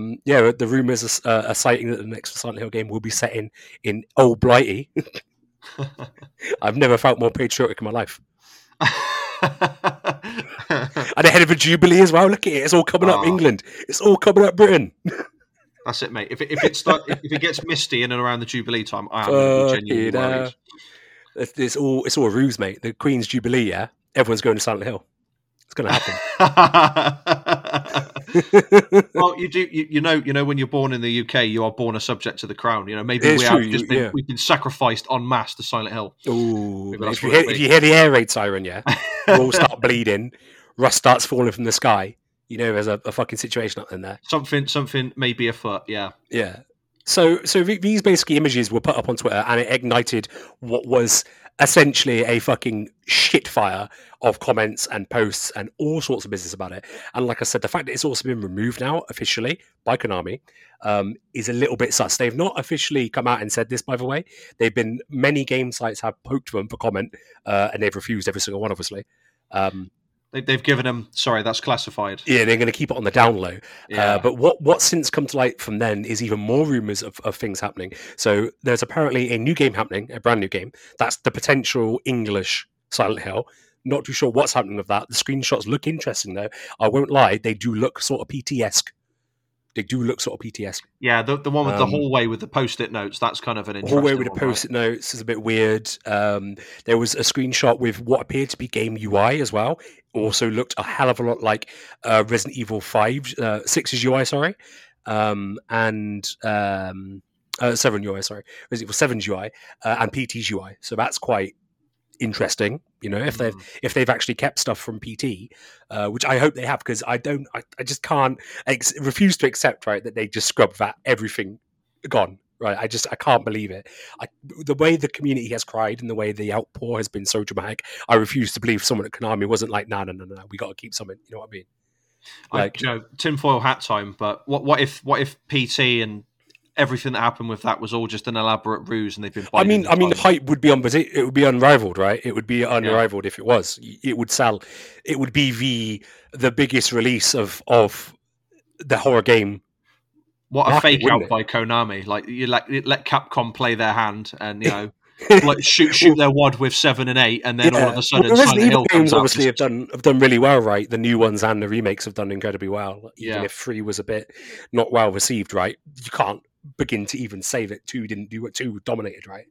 The rumors are citing that the next Silent Hill game will be set in Old Blighty. I've never felt more patriotic in my life. And ahead of a Jubilee as well. Look at it. It's all coming up England. It's all coming up Britain. That's it, mate. If it gets misty in and around the Jubilee time, I am going to be genuinely worried. It's all a ruse, mate. The Queen's Jubilee, yeah? Everyone's going to Silent Hill. It's going to happen. Well, you know when you're born in the UK, you are born a subject to the crown. You know, maybe we've been sacrificed en masse to Silent Hill. Ooh, if you hear the air raid siren, yeah, we all start bleeding, rust starts falling from the sky. You know, there's a fucking situation up in there. Something may be afoot. Yeah. Yeah. So these basically images were put up on Twitter, and it ignited what was essentially a fucking shit fire of comments and posts and all sorts of business about it. And like I said, the fact that it's also been removed now officially by Konami is a little bit sus. They've not officially come out and said this, by the way. Many game sites have poked them for comment, and they've refused every single one, obviously. They've given them, sorry, that's classified. Yeah, they're going to keep it on the down low. Yeah. But what's since come to light from then is even more rumours of things happening. So there's apparently a new game happening, a brand new game. That's the potential English Silent Hill. Not too sure what's happening with that. The screenshots look interesting, though. I won't lie, they do look sort of PT-esque. Yeah, the one with the hallway with the post-it notes, that's kind of an interesting hallway with one, the post-it notes is a bit weird. There was a screenshot with what appeared to be game UI as well. Also looked a hell of a lot like Resident Evil 6's UI, sorry. And 7 UI, sorry. Resident Evil 7's UI and PT's UI. So that's quite interesting, you know, if they've actually kept stuff from PT, which I hope they have, because I just can't refuse to accept, right, that they just scrubbed that everything gone, right? I can't believe it. The way the community has cried and the way the outpour has been so dramatic, I refuse to believe someone at Konami wasn't like, no, we got to keep something. You know what I mean? Like, tinfoil hat time. But what if PT and everything that happened with that was all just an elaborate ruse, and they've been. I mean, the hype would be it would be unrivaled, right? It would be unrivaled if it was. It would sell. It would be the biggest release of the horror game. What a fake out by Konami! Like you let Capcom play their hand, and you know, like shoot their wad with 7 and 8, and then all of a sudden, the Resident Evil games obviously have done really well, right? The new ones and the remakes have done incredibly well. Even if 3 was a bit not well received, right? You can't begin to even say that 2 didn't do what 2 dominated, right?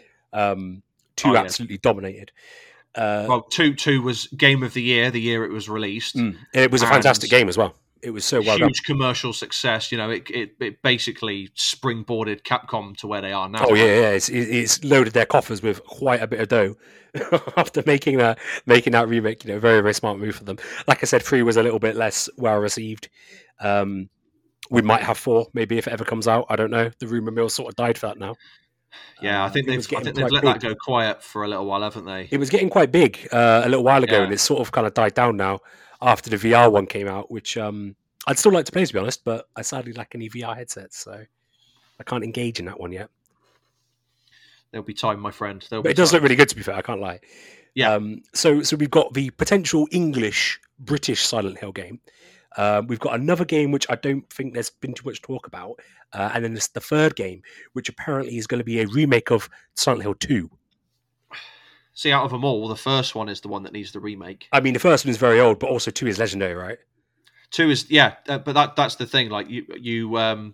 2 absolutely dominated. Well, 2 was game of the year it was released. It was a fantastic game as well. It was so well done. Huge commercial success. You know, it basically springboarded Capcom to where they are now. Oh yeah. It's loaded their coffers with quite a bit of dough after making that remake. You know, very, very smart move for them. Like I said, 3 was a little bit less well received. We might have 4, maybe, if it ever comes out. I don't know. The rumor mill sort of died for that now. Yeah, I think they've let that go quiet for a little while, haven't they? It was getting quite big a little while ago, and it's sort of kind of died down now after the VR one came out, which I'd still like to play, to be honest, but I sadly lack any VR headsets, so I can't engage in that one yet. There'll be time, my friend. But it does look really good, to be fair. I can't lie. Yeah. So we've got the potential British Silent Hill game. We've got another game which I don't think there's been too much talk about, and then there's the third game, which apparently is going to be a remake of Silent Hill 2. See, out of them all, the first one is the one that needs the remake. I mean, the first one is very old, but also 2 is legendary, right? 2 is, but that's the thing. Like you run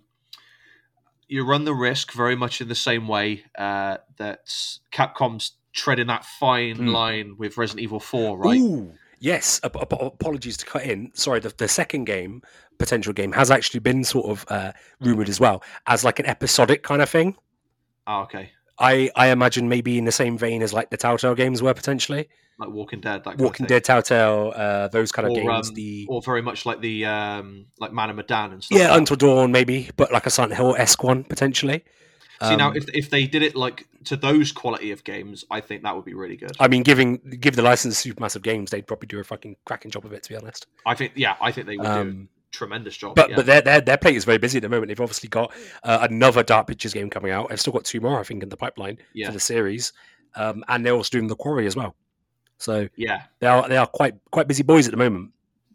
the risk very much in the same way that Capcom's treading that fine line with Resident Evil 4, right? Ooh. Yes, apologies to cut in. Sorry, the second game, potential game, has actually been sort of rumoured as well as like an episodic kind of thing. Oh, okay. I imagine maybe in the same vein as like the Telltale games were potentially. Like Walking Dead, that kind Walking Dead, Telltale, those kind of games. Or very much like the like Man of Medan and stuff. Yeah, Until Dawn maybe, but like a Silent Hill-esque one potentially. See, now if they did it like to those quality of games, I think that would be really good. I mean, give the license to Supermassive Games, they'd probably do a fucking cracking job of it, to be honest. I think they would do a tremendous job. But their plate is very busy at the moment. They've obviously got another Dark Pictures game coming out. They've still got 2 more, I think, in the pipeline for the series, and they're also doing The Quarry as well. So they are quite busy boys at the moment.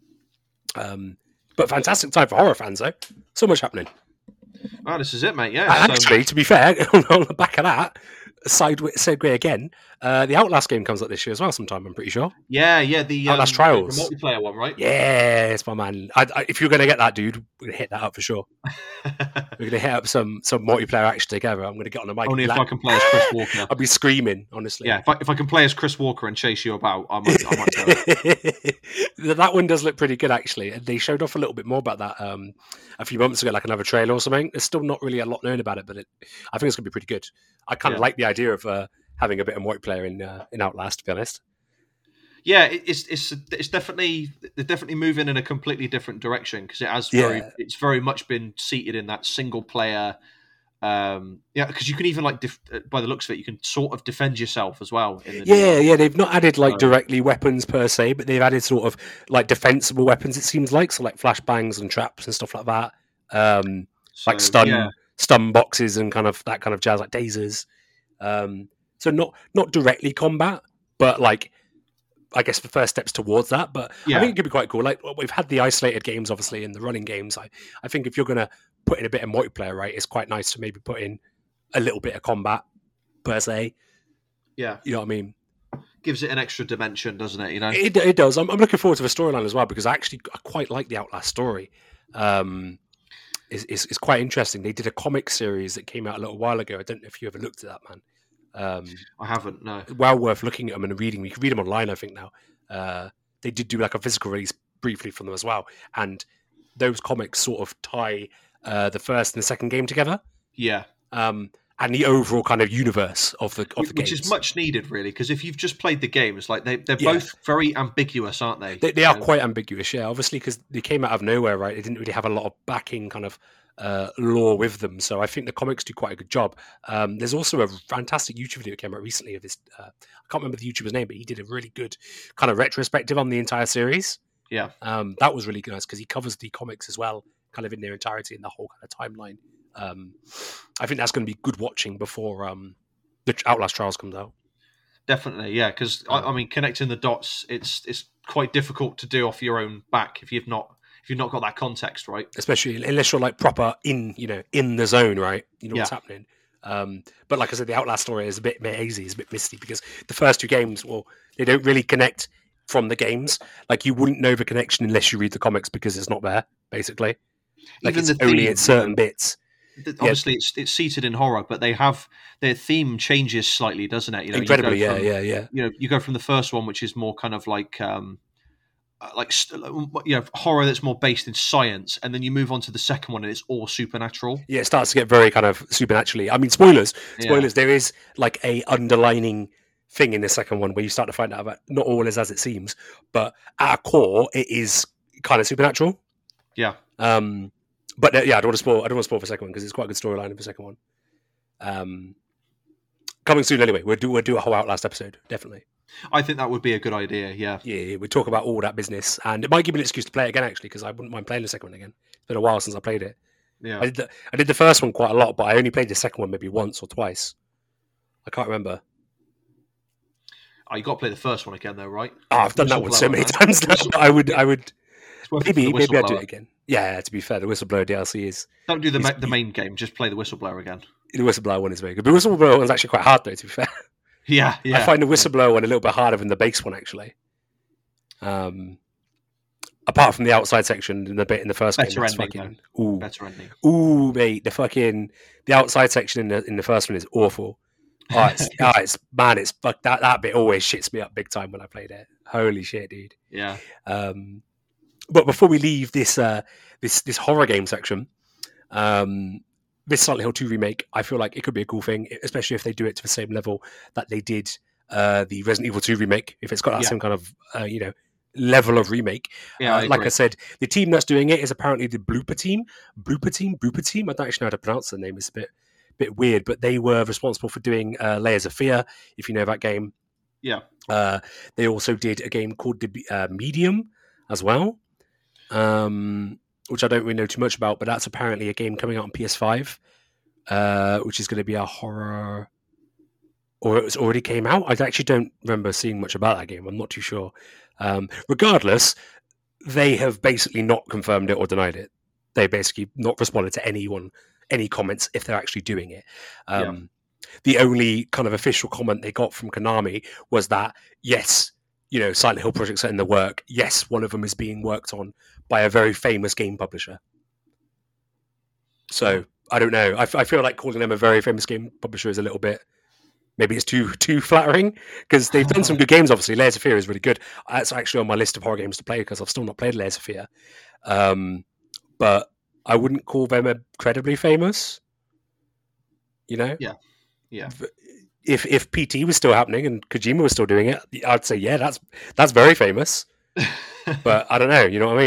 But fantastic time for horror fans, though. So much happening. Oh, this is it, mate. Yeah. Actually, to be fair, on the back of that, segue again. The Outlast game comes out this year as well sometime, I'm pretty sure. Yeah, the Outlast Trials. the multiplayer one, right? Yeah, it's my man. If you're going to get that, dude, we're going to hit that up for sure. We're going to hit up some multiplayer action together. I'm going to get on the mic. Only if I can play as Chris Walker. I'll be screaming, honestly. Yeah, if I can play as Chris Walker and chase you about, I might do it. That one does look pretty good, actually. And they showed off a little bit more about that a few months ago, like another trailer or something. There's still not really a lot known about it, but I think it's going to be pretty good. I kind of like the idea of having a bit of multiplayer in Outlast, to be honest. Yeah, it's definitely they're definitely moving in a completely different direction because it's very much been seated in that single player. Because you can even by the looks of it, you can sort of defend yourself as well. They've not added directly weapons per se, but they've added sort of like defensible weapons. It seems like like flashbangs and traps and stuff like that. Like stun boxes and that kind of jazz, like tasers. So not directly combat, but like I guess the first steps towards that. But I think it could be quite cool. Like we've had the isolated games, obviously, and the running games. I think if you're gonna put in a bit of multiplayer, right, it's quite nice to maybe put in a little bit of combat per se. Yeah, you know what I mean. Gives it an extra dimension, doesn't it? You know, it does. I'm looking forward to the storyline as well because I quite like the Outlast story. It's quite interesting. They did a comic series that came out a little while ago. I don't know if you ever looked at that, man. I haven't. No. Well worth looking at them and reading. You can read them online, I think now. They did do like a physical release briefly from them as well, and those comics sort of tie the first and the second game together. Yeah. And the overall kind of universe of the games. Which is much needed, really, because if you've just played the games, like they're both very ambiguous, aren't they? They are quite ambiguous, yeah. Obviously, because they came out of nowhere, right? They didn't really have a lot of backing kind of lore with them. So I think the comics do quite a good job. There's also a fantastic YouTube video that came out recently of this. I can't remember the YouTuber's name, but he did a really good kind of retrospective on the entire series. Yeah. That was really nice because he covers the comics as well, kind of in their entirety in the whole kind of timeline. I think that's going to be good watching before the Outlast Trials comes out. Definitely, yeah. Because I mean, connecting the dots, it's quite difficult to do off your own back if you've not got that context, right? Especially unless you're like proper in the zone, right? You know what's happening. But like I said, the Outlast story is a bit hazy, it's a bit misty because the first two games, they don't really connect from the games. Like you wouldn't know the connection unless you read the comics because it's not there, basically. Like it's only at certain bits. Obviously, it's seated in horror, but their theme changes slightly, doesn't it? Incredibly, You go from the first one, which is more kind of like horror that's more based in science, and then you move on to the second one, and it's all supernatural. Yeah, it starts to get very kind of supernaturally. I mean, spoilers. There is like a underlining thing in the second one where you start to find out about not all is as it seems, but at a core, it is kind of supernatural. Yeah. But I don't want to spoil for the second one because it's quite a good storyline in the second one. Coming soon anyway. We'll do a whole Outlast episode, definitely. I think that would be a good idea, yeah. Yeah, we'd talk about all that business, and it might give me an excuse to play it again, actually, because I wouldn't mind playing the second one again. It's been a while since I played it. Yeah. I did the first one quite a lot, but I only played the second one maybe once or twice. I can't remember. Oh, you got to play the first one again, though, right? Oh, I've done that one so many times now. I would. Maybe I'll do it again. Yeah, to be fair, the Whistleblower DLC is... Don't do the main game, just play the Whistleblower again. The Whistleblower one is very good. The Whistleblower one's actually quite hard, though, to be fair. Yeah. I find the Whistleblower one a little bit harder than the base one, actually. Apart from the outside section in the first game. Better ending. Ooh, mate, the outside section in the first one is awful. It's fuck that bit always shits me up big time when I played it. Holy shit, dude. Yeah. But before we leave this horror game section, this Silent Hill 2 remake, I feel like it could be a cool thing, especially if they do it to the same level that they did the Resident Evil 2 remake. If it's got that same kind of level of remake. Yeah, like I said, the team that's doing it is apparently the Blooper team. Blooper team. I don't actually know how to pronounce the name. It's a bit weird, but they were responsible for doing Layers of Fear, if you know that game. Yeah. They also did a game called The Medium as well. Which I don't really know too much about, but that's apparently a game coming out on PS5, which is going to be a horror, or it's already came out. I actually don't remember seeing much about that game. I'm not too sure. Regardless, they have basically not confirmed it or denied it. They basically not responded to any comments if they're actually doing it. the only kind of official comment they got from Konami was that, yes, Silent Hill projects are in the work. Yes, one of them is being worked on by a very famous game publisher. So I don't know. I feel like calling them a very famous game publisher is a little bit, maybe it's too flattering, because they've done some good games. Obviously, Layers of Fear is really good. That's actually on my list of horror games to play because I've still not played Layers of Fear. But I wouldn't call them incredibly famous. Yeah. If PT was still happening and Kojima was still doing it, I'd say that's very famous. But I don't know. You know what I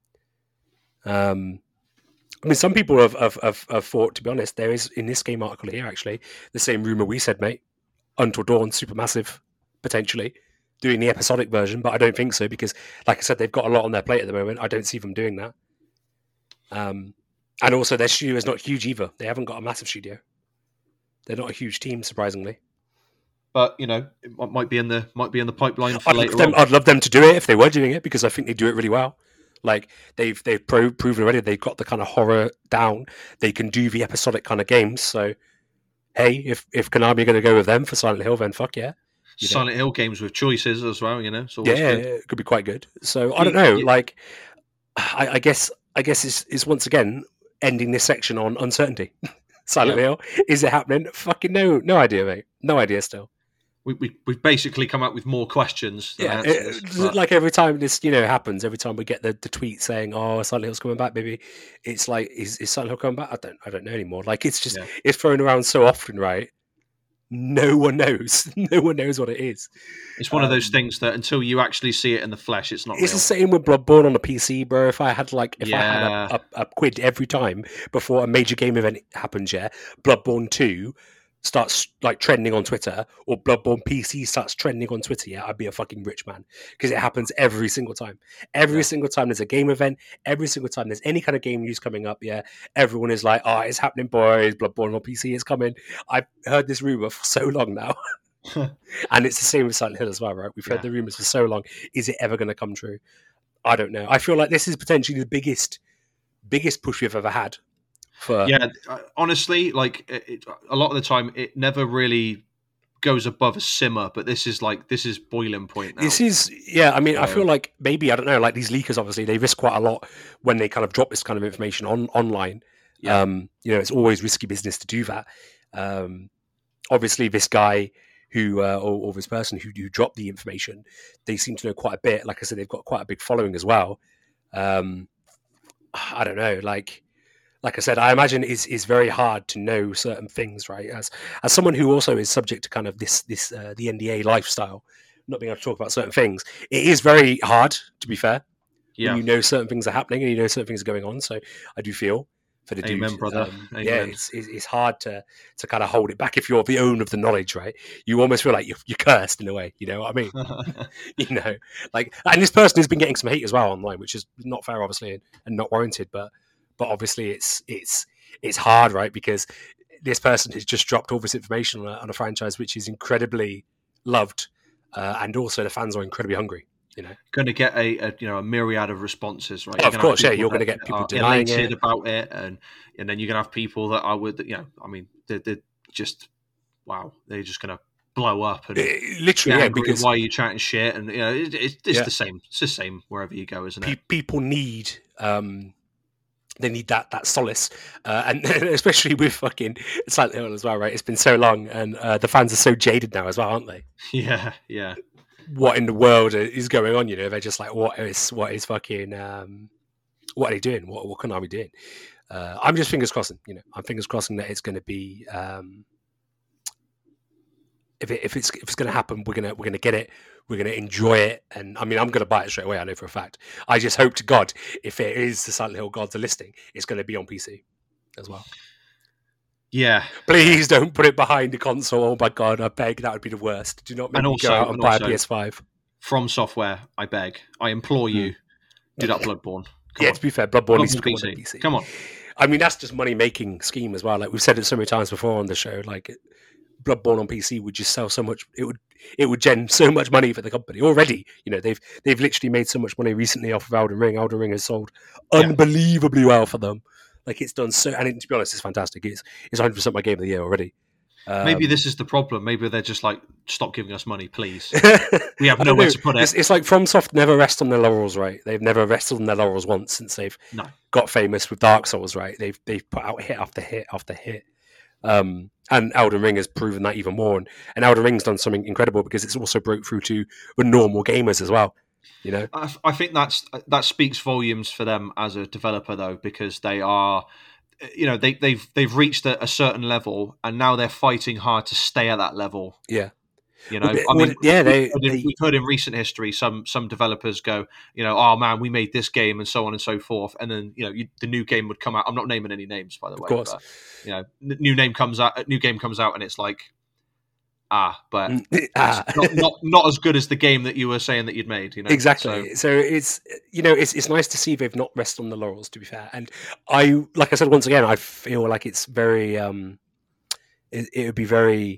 mean? Some people have thought, to be honest, there is in this game article here actually the same rumor we said, mate. Until Dawn, Supermassive, potentially doing the episodic version, but I don't think so because, like I said, they've got a lot on their plate at the moment. I don't see them doing that. And also, their studio is not huge either. They haven't got a massive studio. They're not a huge team, surprisingly. But it might be in the pipeline for later on. I'd love them to do it if they were doing it because I think they do it really well. Like they've proven already, they've got the kind of horror down. They can do the episodic kind of games. So, hey, if Konami are going to go with them for Silent Hill, then fuck yeah. Silent Hill games with choices as well. So it could be quite good. So I don't know. Like, I guess it's once again ending this section on uncertainty. Silent Hill, is it happening? Fucking no idea, mate. No idea still. We've basically come up with more questions than answers. Like every time this happens, every time we get the tweet saying, "Oh, Silent Hill's coming back, baby," it's like, is Silent Hill coming back? I don't know anymore. Like it's just it's thrown around so often, right? No one knows. No one knows what it is. It's one of those things that until you actually see it in the flesh, it's not. It's real. The same with Bloodborne on the PC, bro. If I had a quid every time before a major game event happens, Bloodborne 2 starts like trending on Twitter, or Bloodborne PC starts trending on Twitter, I'd be a fucking rich man because it happens every single time. Every single time there's a game event, every single time there's any kind of game news coming up, everyone is like, "Oh, it's happening, boys! Bloodborne on PC is coming." I've heard this rumor for so long now, and it's the same with Silent Hill as well, right? We've heard the rumors for so long. Is it ever going to come true? I don't know. I feel like this is potentially the biggest push we've ever had. Honestly, like a lot of the time, it never really goes above a simmer. But this is boiling point now. This is I feel like maybe I don't know. Like these leakers, obviously, they risk quite a lot when they kind of drop this kind of information online. Yeah. It's always risky business to do that. Obviously, this guy who or this person who dropped the information, they seem to know quite a bit. Like I said, they've got quite a big following as well. I don't know, like I said, I imagine it's very hard to know certain things, right? As someone who also is subject to kind of this the NDA lifestyle, not being able to talk about certain things, it is very hard, to be fair. Yeah. When certain things are happening and certain things are going on. So I do feel for the dude. Amen, brother. Amen. It's hard to kind of hold it back if you're the owner of the knowledge, right? You almost feel like you're cursed in a way, you know what I mean? Like, and this person has been getting some hate as well online, which is not fair, obviously, and not warranted, but obviously it's hard, right? Because this person has just dropped all this information on a franchise which is incredibly loved, and also the fans are incredibly hungry. Going to get a myriad of responses, right? Of course, you're going to get people denying it about it, and then you're going to have people that they're just they're just going to blow up and literally, because why are you chatting shit? And it's the same. It's the same wherever you go, isn't it? People need. They need that solace, and especially with fucking Silent Hill as well, right? It's been so long, and the fans are so jaded now as well, aren't they? Yeah. What in the world is going on? They're just like, what is fucking, what are they doing? What can I be doing? I'm just fingers crossing. I'm fingers crossing that it's going to be. If it's going to happen, we're going to get it. We're going to enjoy it, and I mean, I'm going to buy it straight away. I know for a fact. I just hope to God, if it is the Silent Hill Gods are listing, it's going to be on PC as well. Yeah, please don't put it behind the console. Oh my God, I beg. That would be the worst. Do not make me go out and buy a PS5. From Software, I beg, I implore you, do that Bloodborne. To be fair, Bloodborne needs to come on PC. Come on. I mean, that's just money making scheme as well. Like we've said it so many times before on the show. Like Bloodborne on PC would just sell so much. It would gen so much money for the company already. They've literally made so much money recently off of Elden Ring. Elden Ring has sold unbelievably well for them. Like it's done so, and to be honest, it's fantastic. It's 100% my game of the year already. Maybe this is the problem. Maybe they're just like, stop giving us money, please. We have I don't nowhere know. to put it. It's like FromSoft never rest on their laurels, right? They've never rested on their laurels once since they've No. got famous with Dark Souls, right? They've put out hit after hit after hit. And Elden Ring has proven that even more. And Elden Ring's done something incredible because it's also broke through to the normal gamers as well. You know, I think that speaks volumes for them as a developer, though, because they are, you know, they've reached a certain level, and now they're fighting hard to stay at that level. Yeah. You know, we've heard in recent history some developers go, you know, oh man, we made this game and so on and so forth, and then the new game would come out. I'm not naming any names, by the way. Of course. But, new game comes out, and it's like, but it's not as good as the game that you were saying that you'd made. You know, exactly. So it's it's nice to see they've not rested on the laurels. To be fair, and like I said once again, I feel like it's very it would be very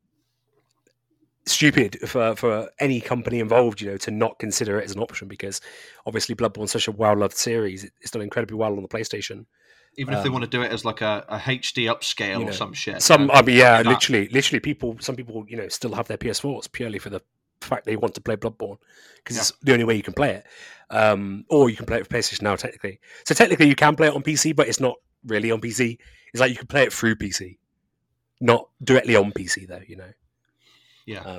stupid for any company involved, to not consider it as an option, because obviously Bloodborne's such a well-loved series. It's done incredibly well on the PlayStation. Even if they want to do it as like a HD upscale or some shit. Some, literally people, some people, still have their PS4s purely for the fact they want to play Bloodborne, because it's the only way you can play it. Or you can play it with PlayStation now, technically. So technically you can play it on PC, but it's not really on PC. It's like you can play it through PC, not directly on PC though, Yeah.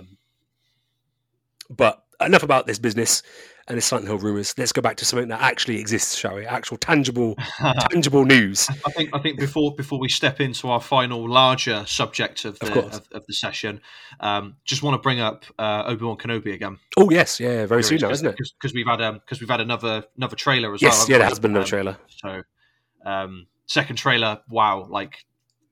But enough about this business and the Silent Hill rumors. Let's go back to something that actually exists, shall we? Actual tangible news. I think before we step into our final larger subject of the session, just want to bring up Obi-Wan Kenobi again. Oh yes, yeah, very soon now, isn't it? Because we've had another trailer as well. Yes, yeah, there has been another trailer. So second trailer, wow! Like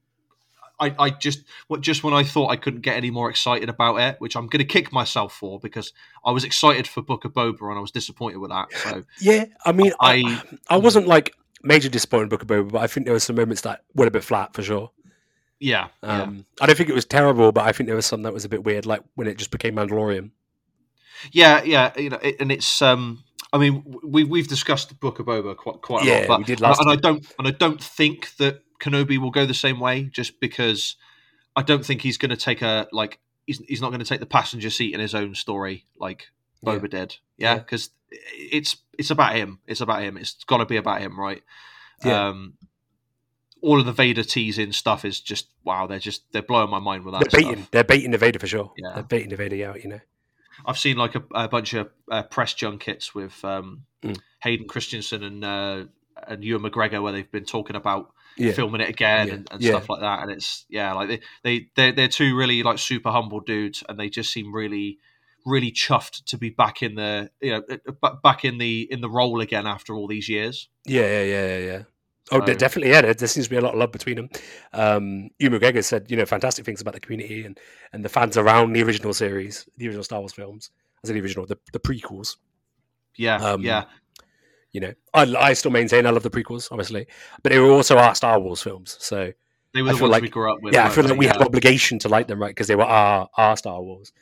I just when I thought I couldn't get any more excited about it, which I'm going to kick myself for, because I was excited for Book of Boba and I was disappointed with that. So yeah, I mean, I wasn't like major disappointed in Book of Boba, but I think there were some moments that were a bit flat for sure. Yeah, I don't think it was terrible, but I think there was some that was a bit weird, like when it just became Mandalorian. Yeah, and it's I mean, we've discussed the Book of Boba quite a lot, but we did last time. I don't think that Kenobi will go the same way, just because I don't think he's going to take he's not going to take the passenger seat in his own story like Boba did. Yeah, because it's about him. It's about him. It's got to be about him, right? Yeah. All of the Vader teasing stuff is just wow. They're blowing my mind with that. They're baiting the Vader for sure. Yeah, they're baiting the Vader out. I've seen like a bunch of press junkets with Hayden Christensen and Ewan McGregor, where they've been talking about filming it again and stuff like that. And it's like they're two really like super humble dudes, and they just seem really, really chuffed to be back in the back in the role again after all these years. Yeah. Oh, definitely. Yeah, there seems to be a lot of love between them. Ewan McGregor said, fantastic things about the community and the fans around the original series, the original Star Wars films. I said the original, the prequels. Yeah. I still maintain I love the prequels, obviously, but they were also our Star Wars films. So they were the ones we grew up with. Yeah, I feel like we have an obligation to like them, right? Because they were our Star Wars.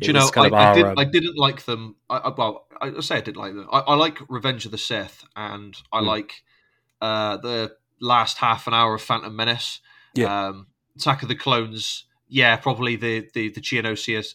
I didn't like them. I say I didn't like them. I like Revenge of the Sith, and I like the last half an hour of Phantom Menace. Attack of the Clones. Yeah, probably the Geonosis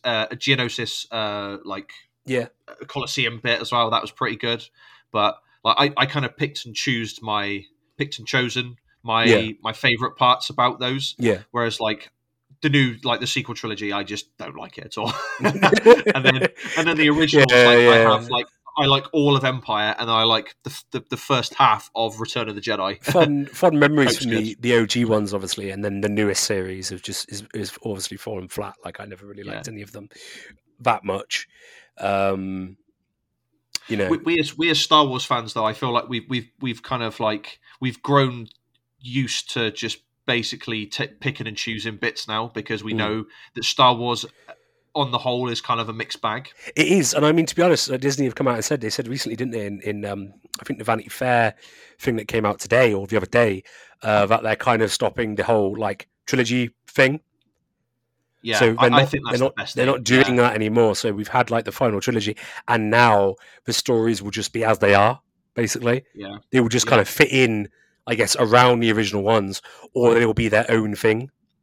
Colosseum bit as well. That was pretty good, but like I kind of picked and chosen my favorite parts about those. Yeah. Whereas like the new the sequel trilogy, I just don't like it at all. and then the originals, I like all of Empire, and I like the first half of Return of the Jedi. Fun memories from the OG ones, obviously, and then the newest series of just is obviously fallen flat. Like I never really liked any of them that much. We as Star Wars fans, though, I feel like we've kind of like we've grown used to just basically picking and choosing bits now, because we know that Star Wars on the whole is kind of a mixed bag. It is, and I mean, to be honest, Disney have come out and said recently, didn't they, in I think the Vanity Fair thing that came out today or the other day, that they're kind of stopping the whole like trilogy thing. Yeah, so I think that's the best. They're not doing that anymore. So we've had like the final trilogy, and now the stories will just be as they are, basically. Yeah, they will just kind of fit in, I guess, around the original ones, or they will be their own thing.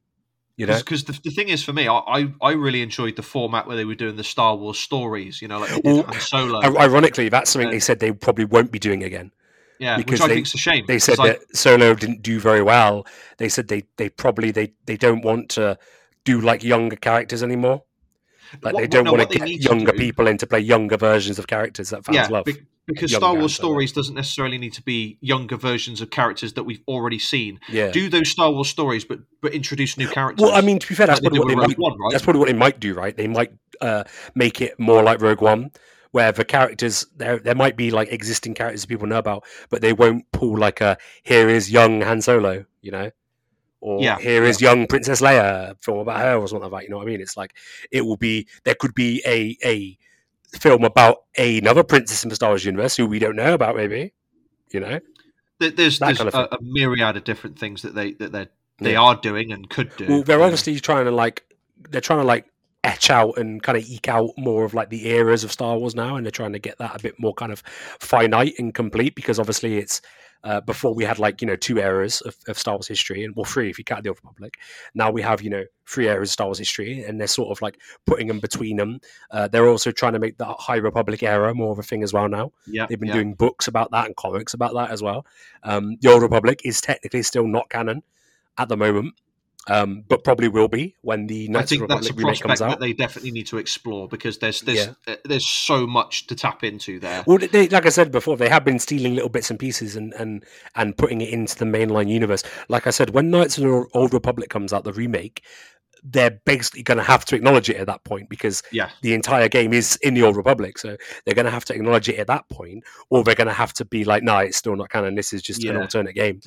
You know, because the thing is, for me, I really enjoyed the format where they were doing the Star Wars stories. You know, like they did Han Solo. Ironically, that's something they said they probably won't be doing again. Yeah, because which I think is a shame. They said that Solo didn't do very well. They said they probably they don't want to do like younger characters anymore. Like they don't want to get younger people in to play younger versions of characters that fans love. Because Star Wars stories doesn't necessarily need to be younger versions of characters that we've already seen. Yeah. Do those Star Wars stories, but introduce new characters. Well, I mean, to be fair, that's probably what they might. Right? That's probably what they might do, right? They might make it more like Rogue One, where the characters there might be like existing characters people know about, but they won't pull like a here is young Han Solo, you know. Or here is young Princess Leia, film about her or something like that. You know what I mean? It's like it will be. There could be a film about another princess in the Star Wars universe who we don't know about. Maybe, you know. There's a myriad of different things that they are doing and could do. Well, they're obviously trying to etch out and kind of eke out more of like the eras of Star Wars now, and they're trying to get that a bit more kind of finite and complete, because obviously it's before we had 2 eras of Star Wars history, and 3 if you count the Old Republic. Now we have 3 eras of Star Wars history, and they're sort of like putting them between them. They're also trying to make the High Republic era more of a thing as well now. They've been doing books about that and comics about that as well. The Old Republic is technically still not canon at the moment. But probably will be when the Knights of the Republic remake comes out. That they definitely need to explore, because there's so much to tap into there. Well, like I said before, they have been stealing little bits and pieces and putting it into the mainline universe. Like I said, when Knights of the Old Republic comes out, the remake, they're basically going to have to acknowledge it at that point, because the entire game is in the Old Republic. So they're going to have to acknowledge it at that point, or they're going to have to be like, no, it's still not canon. This is just an alternate game.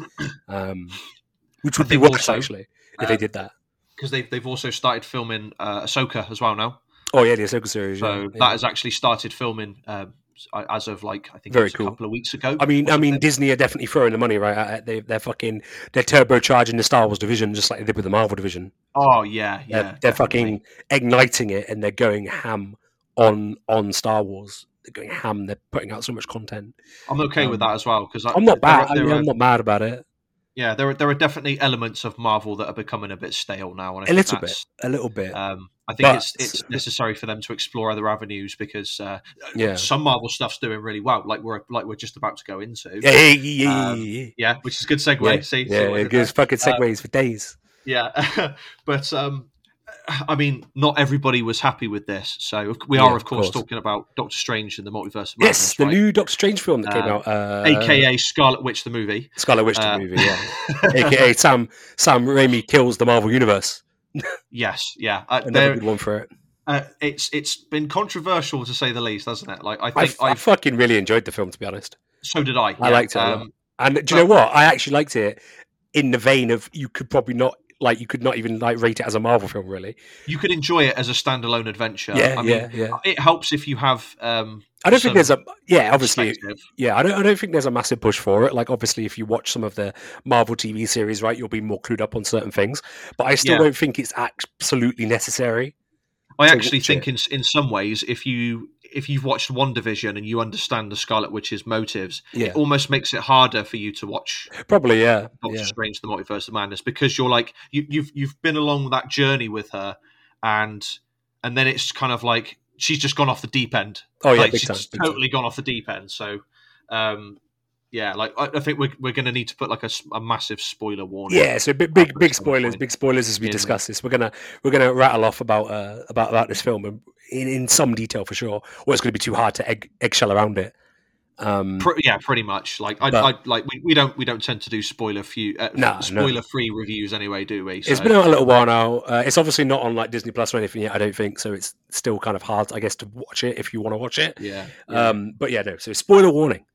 Which would be worse, actually, if they did that. Because they've also started filming Ahsoka as well now. Oh yeah, the Ahsoka series. So that has actually started filming as of a couple of weeks ago. I mean, Disney are definitely throwing the money right at it. They're turbocharging the Star Wars division just like they did with the Marvel division. Oh yeah, they're fucking igniting it, and they're going ham on Star Wars. They're going ham. They're putting out so much content. I'm okay with that as well, because I'm not bad. I'm not mad about it. Yeah, there are definitely elements of Marvel that are becoming a bit stale now. And a little bit. I think it's necessary for them to explore other avenues, because some Marvel stuff's doing really well, like we're just about to go into. Yeah, which is a good segue. It gives fucking segues for days. Yeah, but I mean, not everybody was happy with this, so we are of course talking about Doctor Strange and the Multiverse of Madness. Yes, the new Doctor Strange film that came out, aka Scarlet Witch the movie. Scarlet Witch the movie, aka Sam Raimi kills the Marvel Universe. Yes, another good one for it. It's been controversial to say the least, hasn't it? Like I fucking really enjoyed the film, to be honest. So did I. I liked it a lot. And do you know what? I actually liked it in the vein of you could not even rate it as a Marvel film, really. You could enjoy it as a standalone adventure. Yeah. It helps if you have. I don't think there's obviously. Yeah, I don't think there's a massive push for it. Like, obviously, if you watch some of the Marvel TV series, right, you'll be more clued up on certain things. But I still don't think it's absolutely necessary. I actually think in some ways, if you've watched WandaVision and you understand the Scarlet Witch's motives, it almost makes it harder for you to watch. Probably, Doctor Strange: The Multiverse of Madness, because you're like you've been along that journey with her, and then it's kind of like she's just gone off the deep end. Oh yeah, big time. Totally gone off the deep end. So. I think we're going to need to put like a massive spoiler warning. Yeah, so big spoilers as we discuss this. We're gonna rattle off about this film in some detail for sure. Or it's going to be too hard to eggshell around it. Pretty much. We don't tend to do spoiler free reviews anyway, do we? So, it's been out a little while now. It's obviously not on like Disney Plus or anything yet, I don't think. So it's still kind of hard, I guess, to watch it if you want to watch it. Yeah. But yeah, no. So spoiler warning.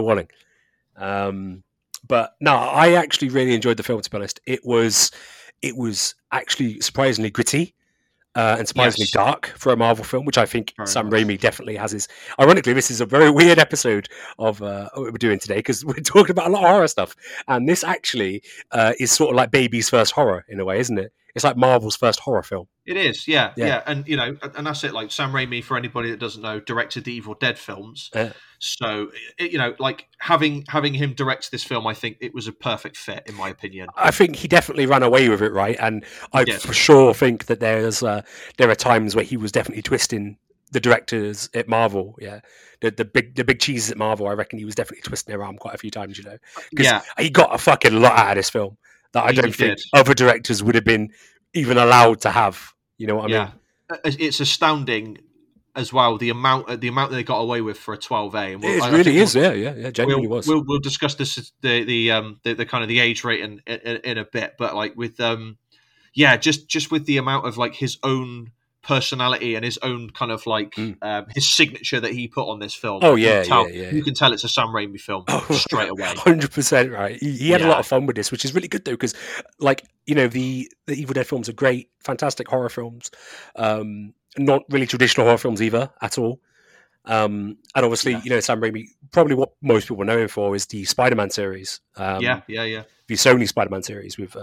But no, I actually really enjoyed the film, to be honest. It was actually surprisingly gritty and surprisingly dark for a Marvel film, which I think Sam Raimi definitely has his. Ironically, this is a very weird episode of what we're doing today, because we're talking about a lot of horror stuff, and this actually is sort of like baby's first horror in a way, isn't it? It's like Marvel's first horror film. It is, yeah, and and that's it. Like Sam Raimi, for anybody that doesn't know, directed the Evil Dead films. So like having him direct this film, I think it was a perfect fit, in my opinion. I think he definitely ran away with it, right? And I for sure think that there are times where he was definitely twisting the directors at Marvel. Yeah, the big cheeses at Marvel. I reckon he was definitely twisting their arm quite a few times. Because he got a fucking lot out of this film that I don't think other directors would have been even allowed to have. You know what I mean? It's astounding as well the amount that they got away with for a 12A. And it really is, yeah, genuinely was. We'll discuss this the kind of the age rating in a bit, but like with just with the amount of like his own personality and his own kind of like his signature that he put on this film. Oh you can tell it's a Sam Raimi film straight away. 100% right. He had a lot of fun with this, which is really good though, because like the Evil Dead films are great, fantastic horror films, not really traditional horror films either at all. And obviously, Sam Raimi, probably what most people know him for is the Spider-Man series. The Sony Spider-Man series with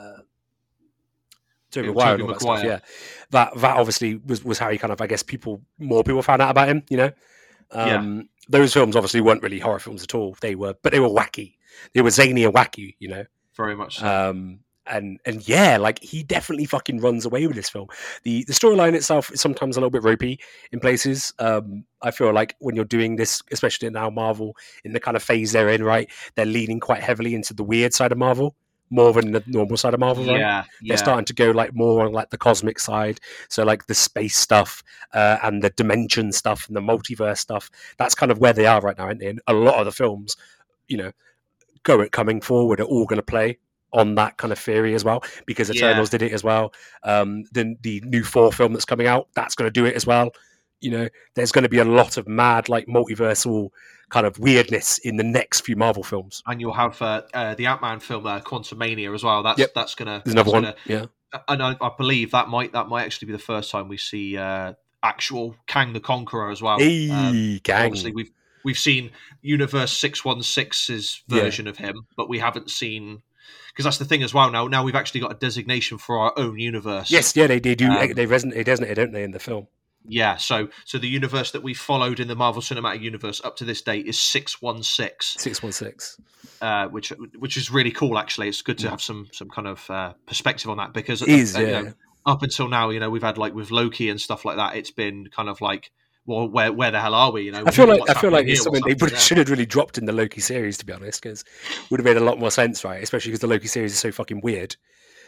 Tobey Maguire and all that stuff. Yeah, that obviously was how he kind of, I guess, more people found out about him. Those films obviously weren't really horror films at all. They were wacky. They were zany and wacky. Very much so. And like he definitely fucking runs away with this film. The storyline itself is sometimes a little bit ropey in places. I feel like when you're doing this, especially now Marvel, in the kind of phase they're in, right, they're leaning quite heavily into the weird side of Marvel more than the normal side of Marvel, right? They're starting to go like more on like the cosmic side, so like the space stuff and the dimension stuff and the multiverse stuff. That's kind of where they are right now, aren't they? And a lot of the films, coming forward, are all going to play on that kind of theory as well, because Eternals did it as well. Then the new Thor film that's coming out, that's going to do it as well. There's going to be a lot of mad, like multiversal kind of weirdness in the next few Marvel films, and you'll have the Ant-Man film, Quantumania as well. That's gonna. There's another one, and I believe that might actually be the first time we see actual Kang the Conqueror as well. Hey, Kang. Obviously, we've seen Universe 616's version of him, but we haven't seen. Because that's the thing as well. Now we've actually got a designation for our own universe. Yes, they do. They designate, don't they, in the film? Yeah. So the universe that we followed in the Marvel Cinematic Universe up to this date is 616. 616. Which is really cool. Actually, it's good to have some kind of perspective on that, because up until now, we've had like with Loki and stuff like that. It's been kind of like, well, where the hell are we? I feel like it's something they should have really dropped in the Loki series, to be honest, because it would have made a lot more sense, right? Especially because the Loki series is so fucking weird.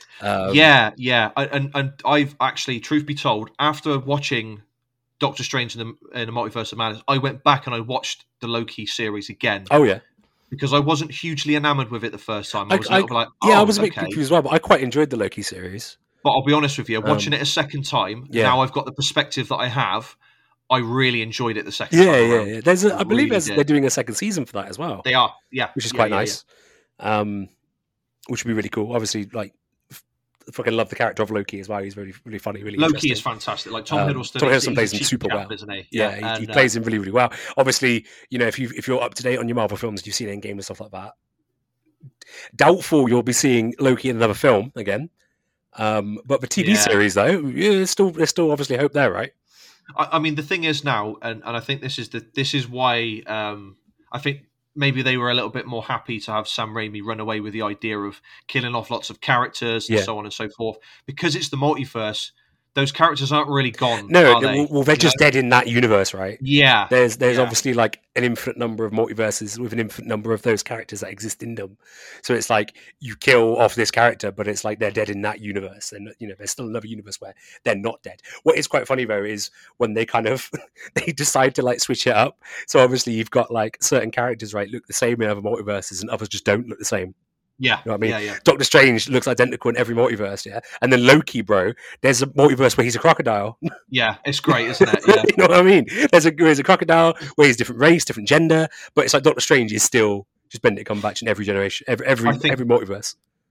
And I've actually, truth be told, after watching Doctor Strange in the Multiverse of Madness, I went back and I watched the Loki series again. Oh yeah, because I wasn't hugely enamored with it the first time. I was a bit confused as well, but I quite enjoyed the Loki series. But I'll be honest with you, watching it a second time, now I've got the perspective that I have. I really enjoyed it the second time. Yeah. I believe they're doing a second season for that as well. They are, which is quite nice. Which would be really cool. Obviously, like, I fucking love the character of Loki as well. He's really, really funny. Really, Loki is fantastic. Like Tom Hiddleston. Tom Hiddleston plays him super well, isn't he? Yeah, he plays him really, really well. Obviously, if you're up to date on your Marvel films, you've seen Endgame and stuff like that. Doubtful you'll be seeing Loki in another film again. But the TV series though, there's still obviously hope there, right? I mean, the thing is now, and I think this is why I think maybe they were a little bit more happy to have Sam Raimi run away with the idea of killing off lots of characters and so on and so forth, because it's the multiverse. Those characters aren't really gone. No, they're just dead in that universe, right? Yeah. There's obviously like an infinite number of multiverses with an infinite number of those characters that exist in them. So it's like you kill off this character, but it's like they're dead in that universe. And there's still another universe where they're not dead. What is quite funny though is when they kind of they decide to like switch it up. So obviously you've got like certain characters, right, look the same in other multiverses, and others just don't look the same. Yeah, you know what I mean? Doctor Strange looks identical in every multiverse, and then Loki, bro, there's a multiverse where he's a crocodile. Yeah, it's great, isn't it? Yeah. You know what I mean? There's a crocodile where he's different race, different gender, but it's like Doctor Strange is still just Benedict Cumberbatch in every generation, every multiverse.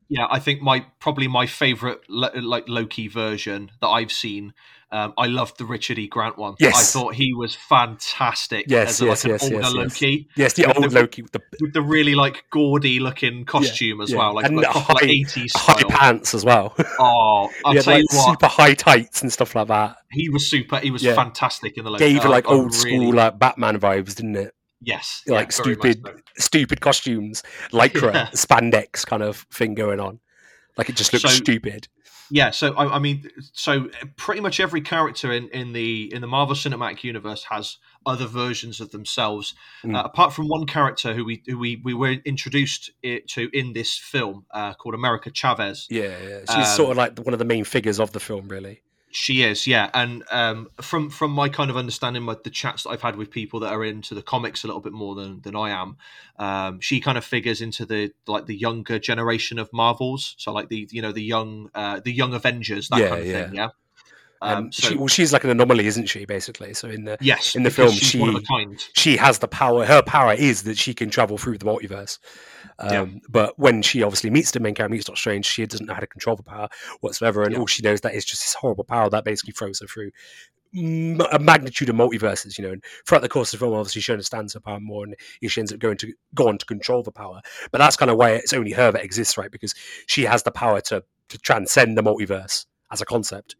Yeah, I think probably my favorite like Loki version that I've seen. I loved the Richard E. Grant one. Yes. I thought he was fantastic Yes, as an older Loki. Yes, the old Loki with the really like gaudy looking costume as well, like and proper like 80s style. High pants as well. Oh, I'll tell you what, super high tights and stuff like that. He was super. He was fantastic in the Loki. Gave you like old school like Batman vibes, didn't it? Yes, like stupid costumes, lycra, spandex kind of thing going on. Like it just looks stupid. Yeah, so I mean, so pretty much every character in the Marvel Cinematic Universe has other versions of themselves, apart from one character who we were introduced to in this film called America Chavez. Yeah. She's sort of like one of the main figures of the film, really. She is, yeah, and from my kind of understanding, the chats that I've had with people that are into the comics a little bit more than I am, she kind of figures into the younger generation of Marvels, so like the young Avengers, that kind of thing, yeah. She's like an anomaly, isn't she? Basically, so in the film, she's one of a kind. She has the power. Her power is that she can travel through the multiverse. But when she obviously meets the main character, meets Doctor Strange, she doesn't know how to control the power whatsoever, and all she knows that is just this horrible power that basically throws her through a magnitude of multiverses. And throughout the course of the film, obviously she understands her power more, and she ends up go on to control the power. But that's kind of why it's only her that exists, right? Because she has the power to transcend the multiverse as a concept.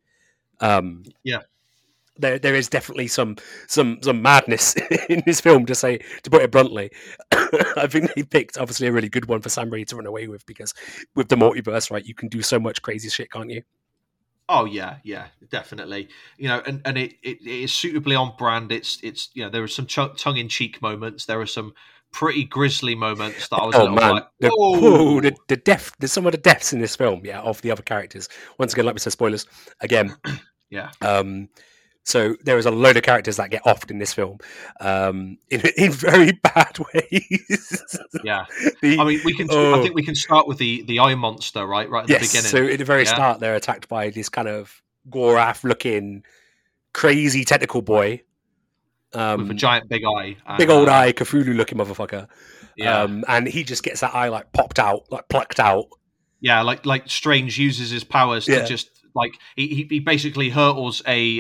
There is definitely some madness in this film, to put it bluntly. I think they picked obviously a really good one for Sam Raimi to run away with, because with the multiverse, right, you can do so much crazy shit, can't you? Oh yeah, definitely. And it is suitably on brand. It's there are some tongue in cheek moments. There are some pretty grisly moments that I was the death. There's some of the deaths in this film, of the other characters. Once again, like we said, spoilers again. Yeah. So there is a load of characters that get offed in this film, in very bad ways. Yeah, I mean, I think we can start with the eye monster, right at the beginning. So at the very start, they're attacked by this kind of Gorath-looking, crazy tentacle boy with a giant big eye, big old eye, Cthulhu-looking motherfucker. Yeah, and he just gets that eye like popped out, like plucked out. Yeah, like Strange uses his powers to just. Like he basically hurtles a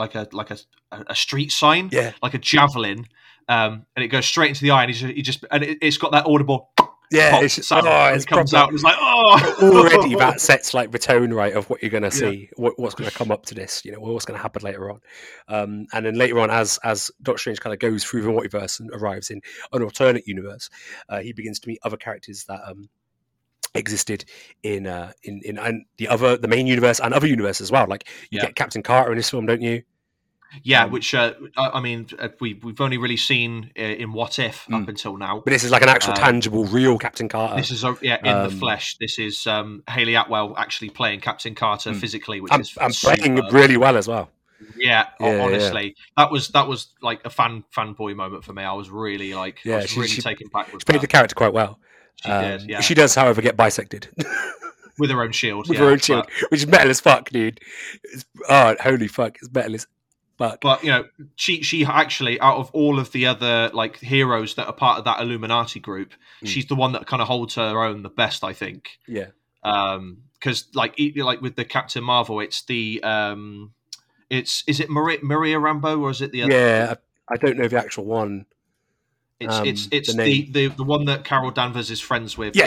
street sign, like a javelin, and it goes straight into the eye, and it's got that audible. Yeah, it comes out. And it's like, already that sets like the tone, right, of what you're going to see, what's going to come up to this, what's going to happen later on, and then later on, as Doctor Strange kind of goes through the multiverse and arrives in an alternate universe, he begins to meet other characters that existed in the main universe and other universes as well. Like you get Captain Carter in this film, don't you? Yeah, which I mean, we've only really seen in What If up until now. But this is like an actual, tangible, real Captain Carter. This is in the flesh. This is Haley Atwell actually playing Captain Carter physically, which is playing really well as well. Yeah, honestly, that was like a fanboy moment for me. I was really taken back with. She played the character quite well. She did, yeah. She does, however, get bisected. With her own shield. With her own shield, which is metal as fuck, dude. Holy fuck, it's metal as fuck. But, she actually, out of all of the other, like, heroes that are part of that Illuminati group, she's the one that kind of holds her own the best, I think. Yeah. Because, like with the Captain Marvel, it's the... is it Maria Rambeau, or is it the other? Yeah, I don't know the actual one. It's the one that Carol Danvers is friends with.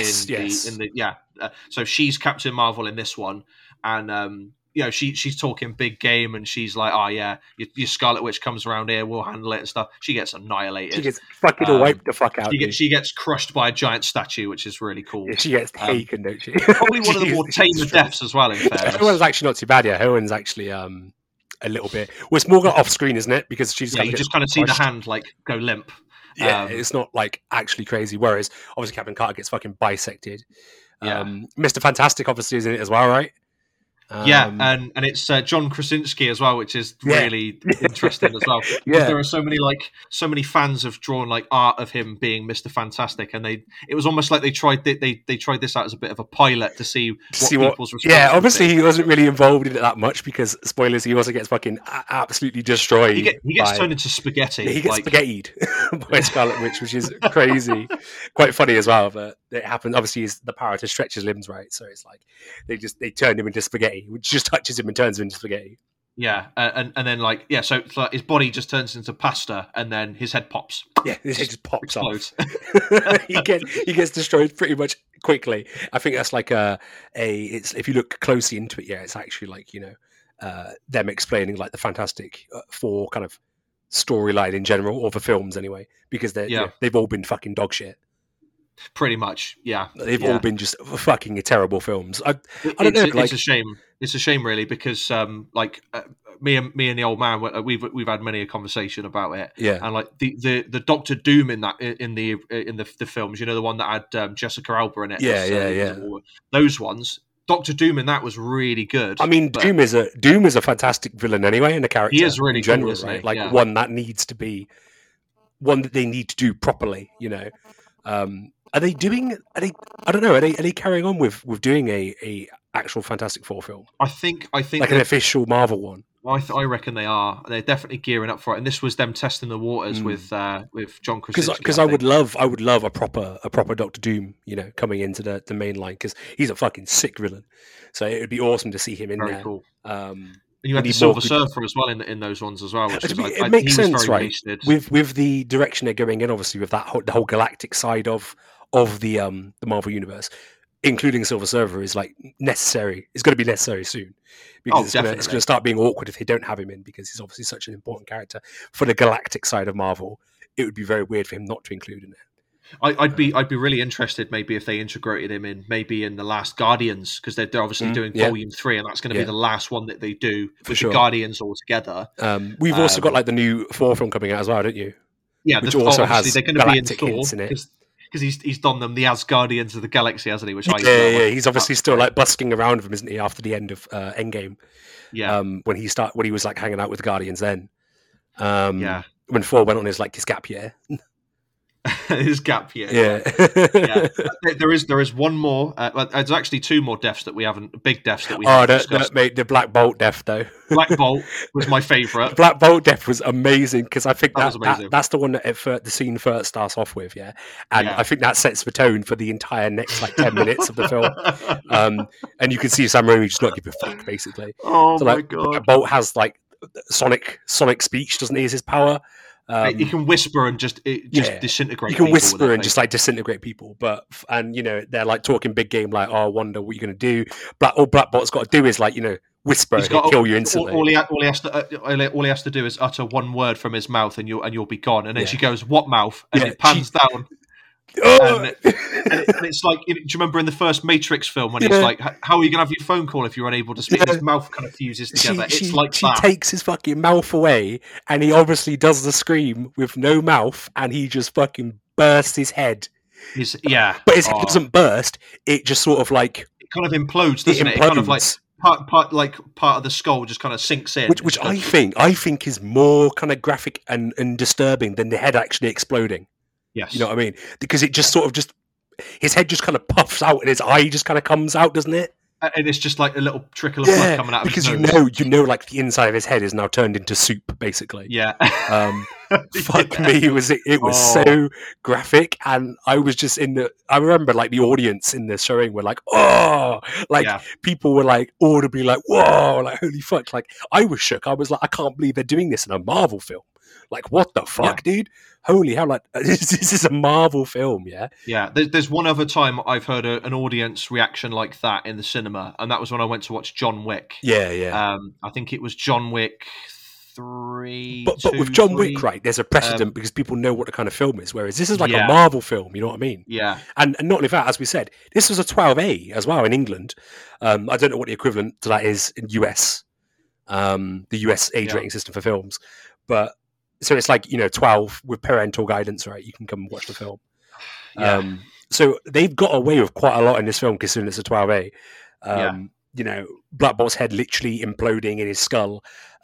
So she's Captain Marvel in this one, and she's talking big game, and she's like, "Oh yeah, your Scarlet Witch comes around here, we'll handle it and stuff." She gets annihilated. She gets fucking wiped the fuck out. She gets crushed by a giant statue, which is really cool. Yeah, she gets taken, don't she? Probably one of the more tamer deaths as well. In fairness, her one's actually not too bad. Yeah, her one's actually a little bit. Well, it's more off screen, isn't it? Because she's you just kind of see the hand like go limp. Yeah, it's not like actually crazy. Whereas obviously Captain Carter gets fucking bisected. Mr. Fantastic obviously is in it as well, right? And it's John Krasinski as well, which is really interesting as well. Because there are so many fans have drawn like art of him being Mr. Fantastic, and it was almost like they tried this out as a bit of a pilot to see what people's response. Yeah, obviously he wasn't really involved in it that much because spoilers, he also gets fucking absolutely destroyed. He gets turned into spaghetti. Yeah, he gets spaghettied by Scarlet Witch, which is crazy, quite funny as well. But it happened. Obviously, is the power to stretch his limbs, right? So it's like they turned him into spaghetti, which just touches him and turns him into spaghetti. Yeah, and then like so it's like his body just turns into pasta, and then his head pops. Yeah, his head just pops Explodes. off. he gets destroyed pretty much quickly. I think that's like it's if you look closely into it, yeah, it's actually like them explaining like the Fantastic Four kind of storyline in general, or for films anyway, because they've all been fucking dog shit. Pretty much, yeah. They've all been just fucking terrible films. I don't know. It's a shame. It's a shame, really, because me and the old man, we've had many a conversation about it. Yeah, and like the Doctor Doom in the films, the one that had Jessica Alba in it. Yeah. Those ones. Doctor Doom in that was really good. I mean, Doom is a fantastic villain anyway, and a character. He is really in general, cool, isn't right? he? Like one that needs to be one that they need to do properly. Are they doing? I don't know. Are they carrying on with doing a actual Fantastic Four film? I think like an official Marvel one. I reckon they are. They're definitely gearing up for it, and this was them testing the waters with John Krasinski. Because I would love a proper Doctor Doom, coming into the main line, because he's a fucking sick villain. So it would be awesome to see him in Very there. Cool. And you had the Silver Surfer as well in those ones as well. Which it makes sense, right? Wasted. With the direction they're going in, obviously, with that the whole galactic side of the Marvel universe, including Silver Surfer, is like necessary. It's going to be necessary soon, because it's going to start being awkward if they don't have him in, because he's obviously such an important character for the galactic side of Marvel. It would be very weird for him not to include in it. I'd be really interested maybe if they integrated him in maybe in the last Guardians, because they're obviously doing Volume 3, and that's going to be the last one that they do with the Guardians all together. We've also got like the new Thor film coming out as well, don't you? Yeah, which also has they're going to be in hints in it. Because he's done them the Asgardians of the Galaxy, hasn't he? Which he's obviously still like busking around with them, isn't he? After the end of Endgame, when he was like hanging out with the Guardians then. When Thor went on his gap year. His gap year. Yeah. There is one more. There's actually two more deaths that we haven't. Big deaths that we haven't discussed. Mate, the Black Bolt death though. Black Bolt was my favourite. Black Bolt death was amazing, because I think that's the one that the scene first starts off with, I think that sets the tone for the entire next 10 minutes of the film. And you can see Sam Raimi just not give a fuck, basically. Oh my god! Black Bolt has sonic speech, doesn't he? Is his power? He can whisper and just disintegrate. You can whisper and just disintegrate people, and they're talking big game, I wonder what you're going to do. All Black Bolt's got to do is whisper and kill you instantly. All he has to do is utter one word from his mouth, and you'll be gone. And then she goes, "What mouth?" And it pans down. And it's like, do you remember in the first Matrix film when he's like, how are you going to have your phone call if you're unable to speak? His mouth kind of fuses together. She takes his fucking mouth away, and he obviously does the scream with no mouth, and he just fucking bursts his head. But his head doesn't burst. It just sort of it kind of implodes, doesn't it? It kind of part of the skull just kind of sinks in. Which I think is more kind of graphic and disturbing than the head actually exploding. Yes. You know what I mean? Because it just his head just kind of puffs out and his eye just kind of comes out, doesn't it? And it's just like a little trickle of blood coming out of his nose. Because the inside of his head is now turned into soup, basically. Yeah. Fuck me, it was so graphic, and I was just I remember the audience in the showing were people were audibly whoa, holy fuck. I was shook. I was I can't believe they're doing this in a Marvel film. What the fuck, dude? Holy hell, this is a Marvel film, yeah? Yeah, there's one other time I've heard an audience reaction like that in the cinema, and that was when I went to watch John Wick. Yeah. I think it was John Wick 3. But with John Wick, right, there's a precedent because people know what the kind of film is, whereas this is a Marvel film, you know what I mean? Yeah. And not only that, as we said, this was a 12A as well in England. I don't know what the equivalent to that is in US, the US age rating system for films, but so it's 12 with parental guidance, right? You can come and watch the film. Yeah. So they've got away with quite a lot in this film, considering it's a 12A. Black Bolt's head literally imploding in his skull.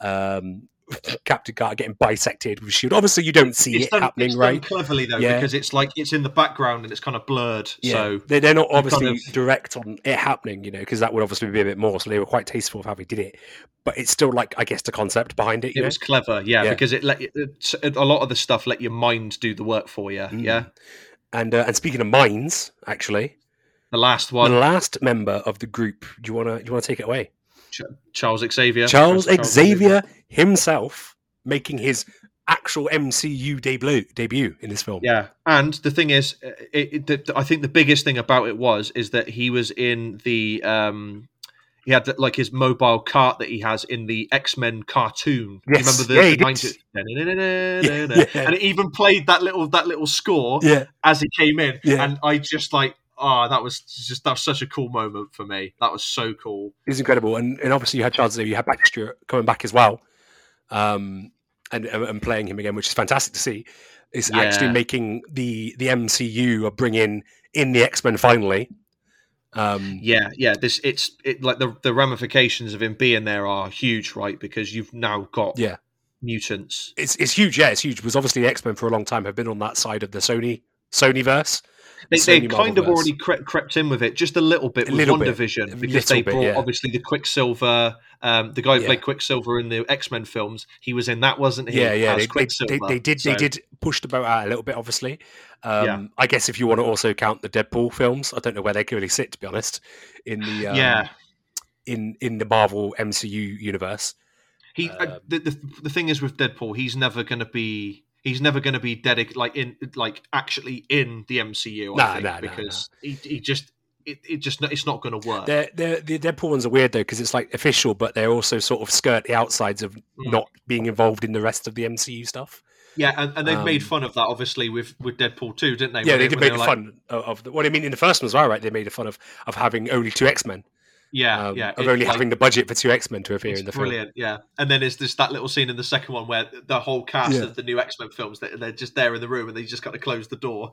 Captain Carter getting bisected with a shield. Obviously, you don't see it happening, right? It's done cleverly though, because it's in the background and it's kind of blurred. Yeah. So they're not obviously direct on it happening, because that would obviously be a bit more. So they were quite tasteful of how they did it. But it's still I guess the concept behind it. It was clever, because it a lot of the stuff let your mind do the work for you. Yeah. And speaking of minds, actually, The last the one, last member of the group. Do you want to take it away? Charles Xavier. Charles Xavier himself making his actual MCU debut in this film. Yeah, and the thing is, I think the biggest thing about it is that he was in the he had like his mobile cart that he has in the X-Men cartoon. Yes. You remember and it even played that little score as he came in, and I just like. Oh, that was such a cool moment for me. That was so cool. It was incredible, and obviously you had Charles Xavier, you had Patrick Stewart coming back as well, and playing him again, which is fantastic to see. It's actually making the MCU bring in the X-Men finally. This it's like the ramifications of him being there are huge, right? Because you've now got mutants. It's huge. Yeah, it's huge. Because obviously the X-Men for a long time have been on that side of the Sonyverse. They kind of already crept in with it just a little bit with WandaVision, because they brought obviously the Quicksilver, the guy who played Quicksilver in the X-Men films. He was in that, wasn't he? They did push the boat out a little bit, obviously. I guess if you want to also count the Deadpool films, I don't know where they can really sit, to be honest, in the in the Marvel MCU universe. The thing is with Deadpool, he's never going to be dedicated actually in the MCU. Because it's not going to work. The Deadpool ones are weird though, because it's like official, but they're also sort of skirt the outsides of not being involved in the rest of the MCU stuff. Yeah, and they've made fun of that obviously with Deadpool 2, didn't they? Yeah, they made fun of what I mean in the first one as well, right? They made fun of having only 2 X-Men. Of only having the budget for 2 X-Men to appear in the film. Brilliant, yeah. And then there's that little scene in the second one where the whole cast of the new X-Men films, they're just there in the room and they just got to close the door.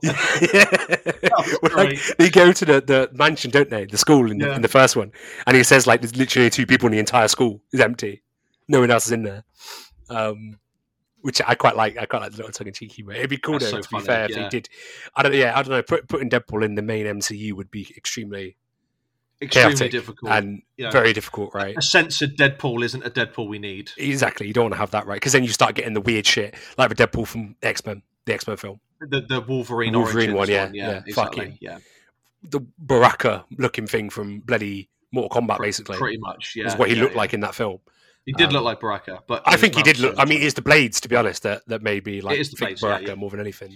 They go to the mansion, don't they? The school in the first one. And he says, like, there's literally 2 people in the entire school. It's empty. No one else is in there. Which I quite like. I quite like the little tongue-in-cheek humor. It'd be cool, though, to be fair, if he did. I don't know. Putting Deadpool in the main MCU would be extremely difficult and very difficult, right? A censored Deadpool isn't a Deadpool we need. Exactly, you don't want to have that, right? Because then you start getting the weird shit, like the Deadpool from the X-Men film, the Wolverine one, exactly, the Baraka looking thing from bloody Mortal Kombat, basically, pretty much, is what he looked like in that film. He did look like Baraka, but I think he did look. I mean, it's the blades, to be honest, that made me like Baraka more than anything.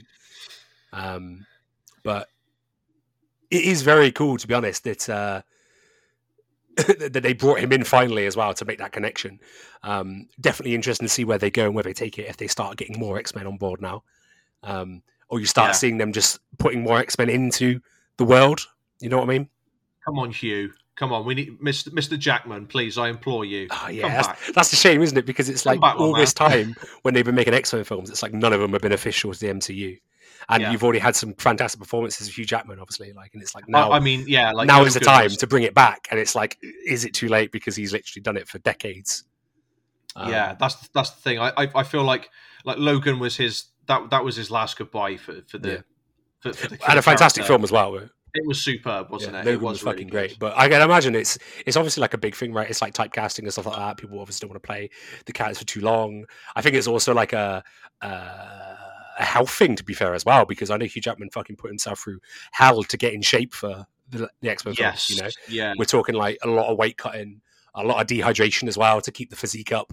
But it is very cool, to be honest, that that they brought him in finally as well to make that connection. Definitely interesting to see where they go and where they take it if they start getting more X-Men on board now. Or you start seeing them just putting more X-Men into the world. You know what I mean? Come on, Hugh. Come on, we need Mr. Jackman, please. I implore you. Oh, yeah, that's a shame, isn't it? Because it's like all this time when they've been making X-Men films, it's like none of them have been official to the MCU. And you've already had some fantastic performances of Hugh Jackman, obviously. Like, and it's like now. Now is the time to bring it back. And it's like, is it too late because he's literally done it for decades? That's the thing. I feel like Logan was that was his last goodbye for the and a fantastic film as well. It was superb, wasn't it? Logan was fucking great. But I can imagine it's obviously like a big thing, right? It's like typecasting and stuff like that. People obviously don't want to play the characters for too long. I think it's also like a health thing, to be fair, as well, because I know Hugh Jackman fucking put himself through hell to get in shape for the X-Men films, you know? Yeah. We're talking like a lot of weight cutting, a lot of dehydration as well to keep the physique up.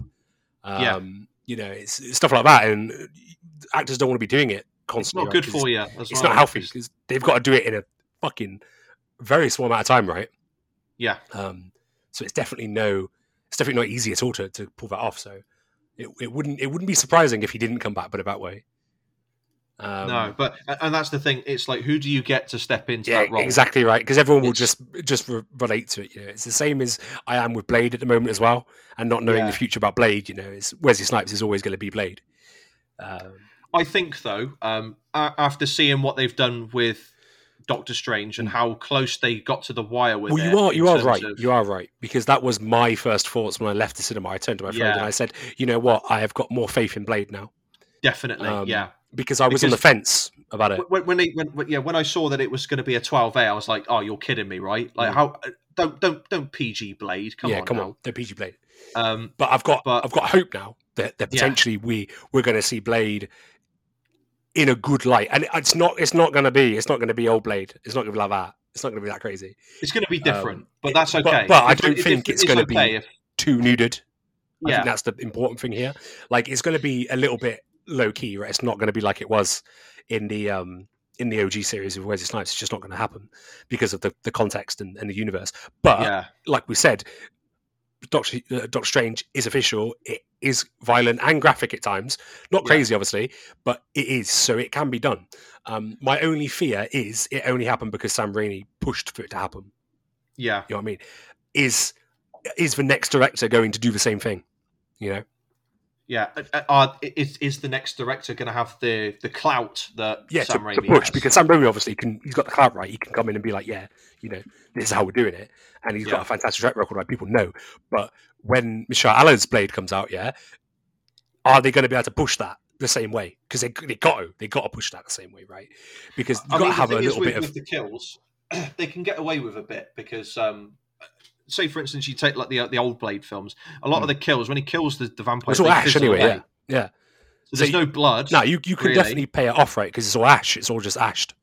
You know, it's stuff like that, and actors don't want to be doing it constantly. It's not good for you. It's not healthy because they've got to do it in a fucking very small amount of time, right? Yeah. So it's definitely not easy at all to pull that off. So it wouldn't be surprising if he didn't come back, but about way. No, but and that's the thing. It's like, who do you get to step into that role? Exactly right, because everyone will just relate to it. You know, it's the same as I am with Blade at the moment as well, and not knowing the future about Blade. You know, Wesley Snipes is always going to be Blade. I think though, after seeing what they've done with Doctor Strange and how close they got to the wire with it. You are right, because that was my first thoughts when I left the cinema. I turned to my friend and I said, you know what, I have got more faith in Blade now. Definitely, because I was on the fence about it. When I saw that it was going to be a 12A, I was like, oh, you're kidding me, right? Like, how don't PG Blade? Come on, don't PG Blade. But I've got hope now that potentially we're going to see Blade in a good light, and it's not going to be old Blade. It's not going to be like that. It's not going to be that crazy. It's going to be different, but that's okay. But I don't think it's going to be too nuded. I Yeah. think that's the important thing here. Like, it's going to be a little bit low key, right? It's not going to be like it was in the OG series of Wesley Snipes. It's just not going to happen because of the context and the universe. But like we said, Doctor Strange is official. It is violent and graphic at times. Not crazy, obviously, but it is. So it can be done. My only fear is it only happened because Sam Raimi pushed for it to happen. Yeah. You know what I mean? Is the next director going to do the same thing? You know? Yeah. Is the next director going to have the clout that Sam Raimi to push has? Because Sam Raimi obviously he's got the clout, right? He can come in and be like, yeah, you know, this is how we're doing it. And he's got a fantastic track record, right? People know. But when Michelle Allen's Blade comes out, are they going to be able to push that the same way? Because they got to push that the same way, right? Because you've got to have a little bit of the kills. They can get away with a bit because, say for instance, you take like the old Blade films. A lot of the kills when he kills the vampire, it's all ash anyway. Yeah. So there's no blood. No, you can definitely pay it off, right? Because it's all ash. It's all just ashed.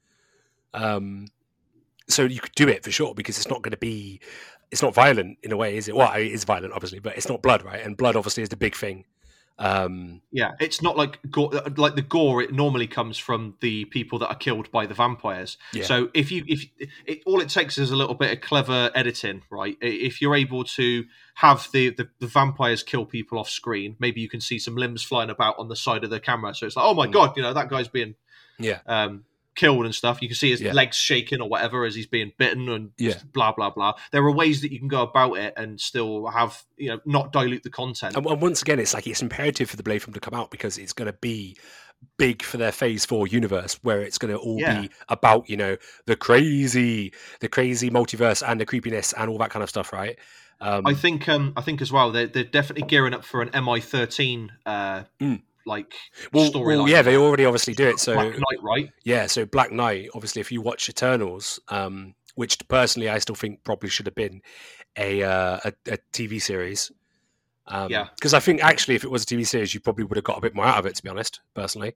So you could do it for sure because it's not going to be. It's not violent in a way, is it? Well, it is violent, obviously, but it's not blood, right? And blood, obviously, is the big thing. It's not like gore, like the gore. It normally comes from the people that are killed by the vampires. Yeah. So all it takes is a little bit of clever editing, right? If you're able to have the vampires kill people off screen, maybe you can see some limbs flying about on the side of the camera. So it's like, oh my god, you know that guy's being killed and stuff. You can see his legs shaking or whatever as he's being bitten and blah blah blah. There are ways that you can go about it and still have, you know, not dilute the content. And once again, it's like it's imperative for the Blade film to come out because it's going to be big for their Phase 4 universe, where it's going to all be about, you know, the crazy multiverse and the creepiness and all that kind of stuff, right? I think as well they're definitely gearing up for an MI13 storyline. Yeah, they already obviously do it. So Black Knight, right? Yeah, so Black Knight, obviously, if you watch Eternals, which personally I still think probably should have been a TV series. Because I think actually, if it was a TV series, you probably would have got a bit more out of it, to be honest, personally.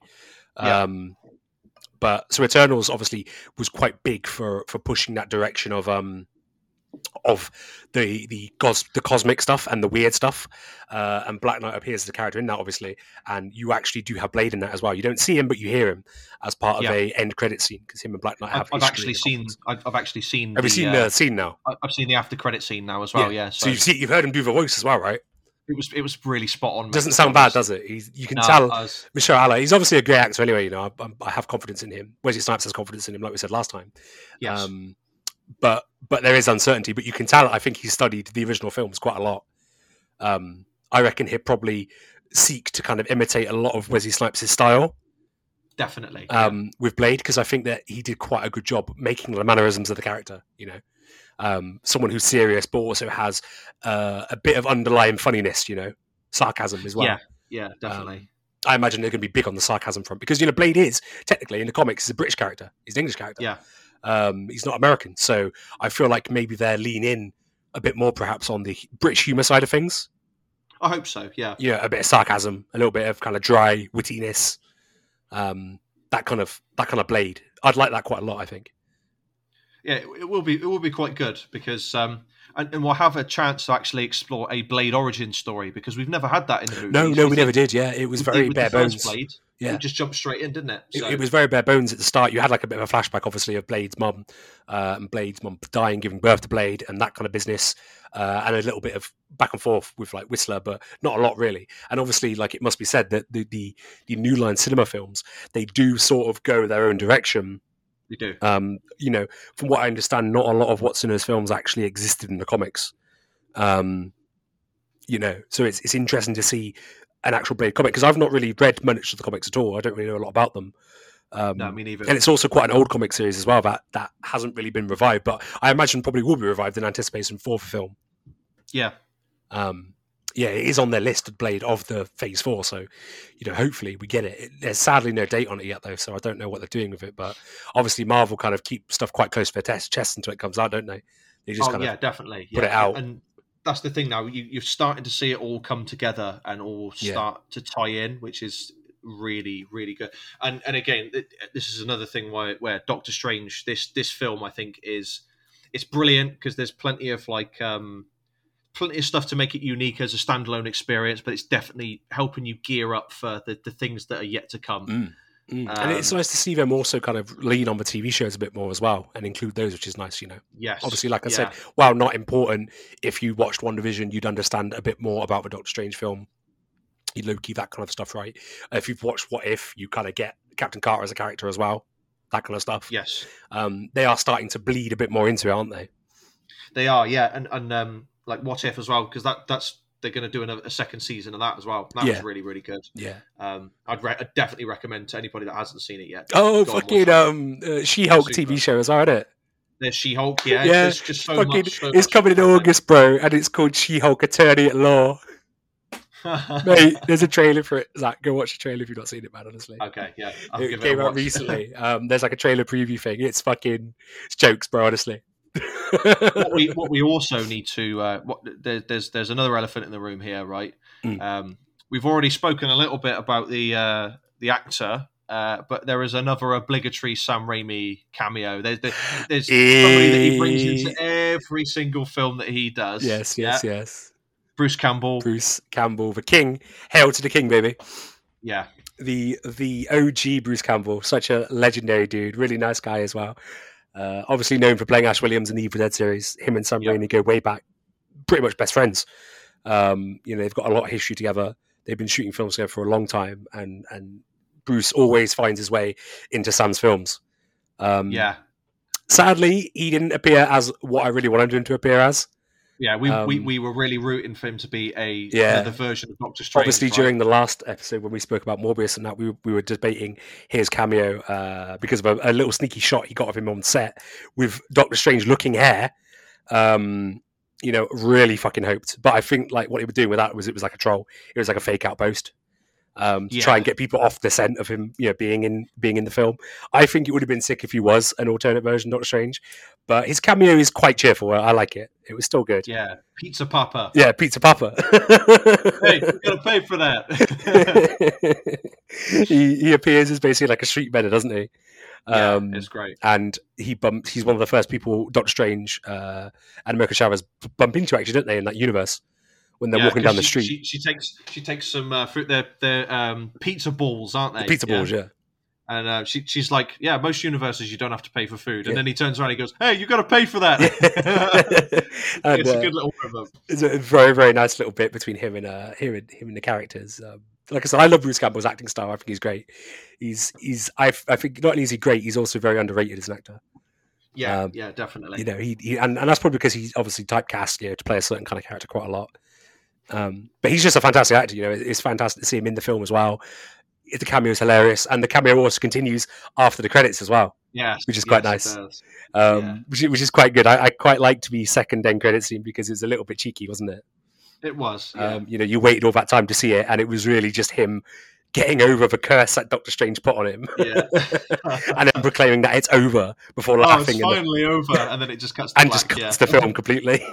But so Eternals obviously was quite big for pushing that direction of the cosmic stuff and the weird stuff, and Black Knight appears as a character in that, obviously, and you actually do have Blade in that as well. You don't see him, but you hear him as part of a end credit scene because him and Black Knight have. I've actually seen. Have you seen the scene now? I've seen the after credit scene now as well. Yeah. So you've heard him do the voice as well, right? It was really spot on. Doesn't sound bad, does it? You can tell Michelle Allen. He's obviously a great actor anyway. You know, I have confidence in him. Wesley Snipes has confidence in him, like we said last time. Yes. But there is uncertainty. But you can tell. I think he studied the original films quite a lot. I reckon he'd probably seek to kind of imitate a lot of Wesley Snipes' style. Definitely. With Blade, because I think that he did quite a good job making the mannerisms of the character. You know, someone who's serious but also has a bit of underlying funniness. You know, sarcasm as well. Yeah, definitely. I imagine they're going to be big on the sarcasm front because, you know, Blade is technically in the comics is a British character. He's an English character. Yeah. He's not American, so I feel like maybe they're lean in a bit more, perhaps, on the British humour side of things. I hope so. Yeah. Yeah, a bit of sarcasm, a little bit of kind of dry wittiness, that kind of Blade. I'd like that quite a lot, I think. Yeah, it will be quite good because and we'll have a chance to actually explore a Blade origin story because we've never had that in the movies. No, we never did. Yeah, it was very bare bones. Blade, it just jumped straight in, didn't it? So. It was very bare bones at the start. You had like a bit of a flashback, obviously, of Blade's mum and Blade's mum dying, giving birth to Blade, and that kind of business, and a little bit of back and forth with like Whistler, but not a lot really. And obviously, like it must be said that the New Line Cinema films, they do sort of go their own direction. We do. You know, from what I understand, not a lot of what's in those films actually existed in the comics. You know, so it's interesting to see an actual Blade comic because I've not really read much of the comics at all. I don't really know a lot about them. No, me neither. And it's also quite an old comic series as well that hasn't really been revived, but I imagine probably will be revived in anticipation for the film. Yeah. Yeah, it is on their list of Blade of the Phase 4, so, you know, hopefully we get it. There's sadly no date on it yet, though, so I don't know what they're doing with it, but obviously Marvel kind of keep stuff quite close to their chest until it comes out, don't they? They just definitely put it out. And that's the thing now, you're starting to see it all come together and all start to tie in, which is really, really good. And again, this is another thing where Doctor Strange, this film, I think it's brilliant because there's plenty of plenty of stuff to make it unique as a standalone experience, but it's definitely helping you gear up for the things that are yet to come. And it's nice to see them also kind of lean on the TV shows a bit more as well and include those, which is nice, Yes. Obviously, like I said, while not important, if you watched WandaVision, you'd understand a bit more about the Doctor Strange film. You low-key that kind of stuff, right? If you've watched What If, you kind of get Captain Carter as a character as well, that kind of stuff. Yes. They are starting to bleed a bit more into it, aren't they? They are, yeah. And like What If as well, because that's they're going to do a second season of that as well. That was really, really good. Yeah. I'd definitely recommend to anybody that hasn't seen it yet. Oh, fucking She-Hulk TV show as well, isn't it? There's She-Hulk, yeah. There's just so fucking, much. It's coming in August, bro, and it's called She-Hulk Attorney at Law. Mate, there's a trailer for it. Zach, go watch the trailer if you've not seen it, man, honestly. Okay, yeah. It came out recently. There's like a trailer preview thing. It's jokes, bro, honestly. what we also need to there's another elephant in the room here, right? We've already spoken a little bit about the actor, but there is another obligatory Sam Raimi cameo. There's somebody that he brings into every single film that he does. Yes. Bruce Campbell, the King. Hail to the King, baby. Yeah. The OG Bruce Campbell, such a legendary dude, really nice guy as well. Obviously known for playing Ash Williams in the Evil Dead series. Him and Sam Raimi go way back, pretty much best friends. They've got a lot of history together. They've been shooting films together for a long time, and Bruce always finds his way into Sam's films. Sadly, he didn't appear as what I really wanted him to appear as. Yeah, we were really rooting for him to be another version of Doctor Strange. Obviously, during the last episode when we spoke about Morbius and that, we were debating his cameo because of a little sneaky shot he got of him on set with Doctor Strange looking hair. Really fucking hoped. But I think like what he was doing with that was it was like a troll. It was like a fake out post to try and get people off the scent of him, being in the film. I think it would have been sick if he was an alternate version of Doctor Strange. But his cameo is quite cheerful. I like it. It was still good. Yeah, Pizza Papa. Yeah, Pizza Papa. Hey, you gotta pay for that. he appears as basically like a street vendor, doesn't he? It's great. And he's one of the first people Doctor Strange and America Chavez bump into, actually, don't they, in that universe when they're walking down the street? She takes some fruit. They're pizza balls, aren't they? Pizza balls, yeah. And she's like, yeah, most universes you don't have to pay for food. And then he turns around and he goes, hey, you got to pay for that. It's a good little moment. It's a very, very nice little bit between him and the characters. Like I said, I love Bruce Campbell's acting style. I think he's great. I think not only is he great, he's also very underrated as an actor. Yeah, definitely. He and that's probably because he's obviously typecast, to play a certain kind of character quite a lot. But he's just a fantastic actor. It's fantastic to see him in the film as well. The cameo is hilarious, and the cameo also continues after the credits as well. Yeah, which is quite nice. Which is quite good. I quite liked the second end credit scene because it's a little bit cheeky, wasn't it? It was. Yeah. You waited all that time to see it, and it was really just him getting over the curse that Doctor Strange put on him, and then proclaiming that it's over before laughing. It's finally over, and then it just cuts to and black, just cuts the film completely.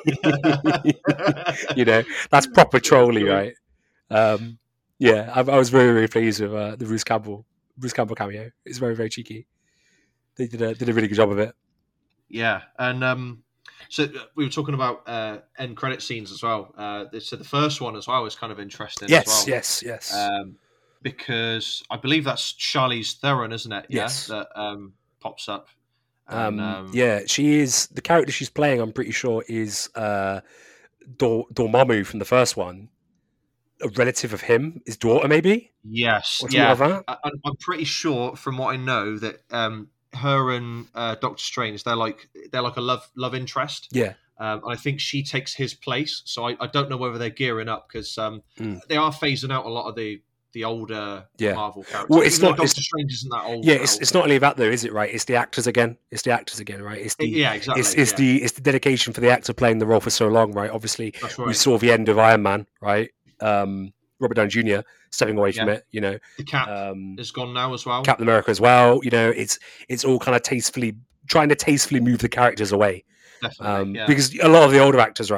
That's proper trolly, right? I was very, very pleased with the Bruce Campbell cameo. It's very, very cheeky. They did a really good job of it. Yeah, and so we were talking about end credit scenes as well. So the first one as well is kind of interesting. Yes. Because I believe that's Charlize Theron, isn't it? Yes. That pops up. She is the character she's playing. I'm pretty sure is Dormammu from the first one. A relative of him, his daughter, maybe. Yes, I'm pretty sure, from what I know, that her and Doctor Strange, they're like a love interest. Yeah, and I think she takes his place. So I don't know whether they're gearing up because they are phasing out a lot of the older Marvel characters. Well, it's not. Doctor Strange isn't that old. Yeah, it's not only that though, is it? Right, it's the actors again. Right? Exactly. It's the dedication for the actor playing the role for so long, right? Obviously, we saw the end of Iron Man, right? Robert Downey Jr. stepping away from it, The Cap is gone now as well. Captain America as well. It's all kind of trying to tastefully move the characters away. Definitely, because a lot of the older actors, right?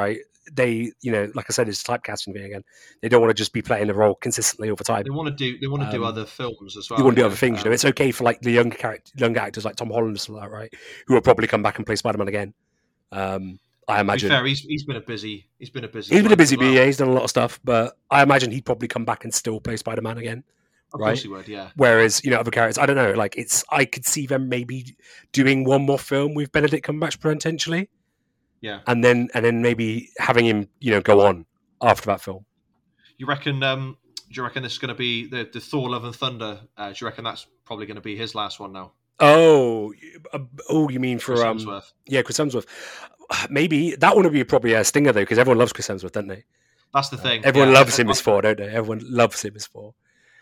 they, like I said, it's a typecasting thing again. They don't want to just be playing the role consistently over time. They want to do other films as well. You want to do other things. It's okay for like the younger actors like Tom Holland and stuff like that, right? Who will probably come back and play Spider-Man again. I imagine. To be fair, he's been a busy. He's been a busy bee. Yeah, he's done a lot of stuff, but I imagine he'd probably come back and still play Spider-Man again. Of course he would, yeah. Whereas, other characters, I don't know. Like, I could see them maybe doing one more film with Benedict Cumberbatch potentially. Yeah, and then maybe having him, go on after that film. You reckon? Do you reckon this is going to be the Thor: Love and Thunder? Do you reckon that's probably going to be his last one now? Oh, you mean for Chris Hemsworth? Yeah, Chris Hemsworth. Maybe that one would be probably a stinger though, because everyone loves Chris Hemsworth, don't they? That's the thing. Everyone loves him as Thor, don't they? Everyone loves him as Thor.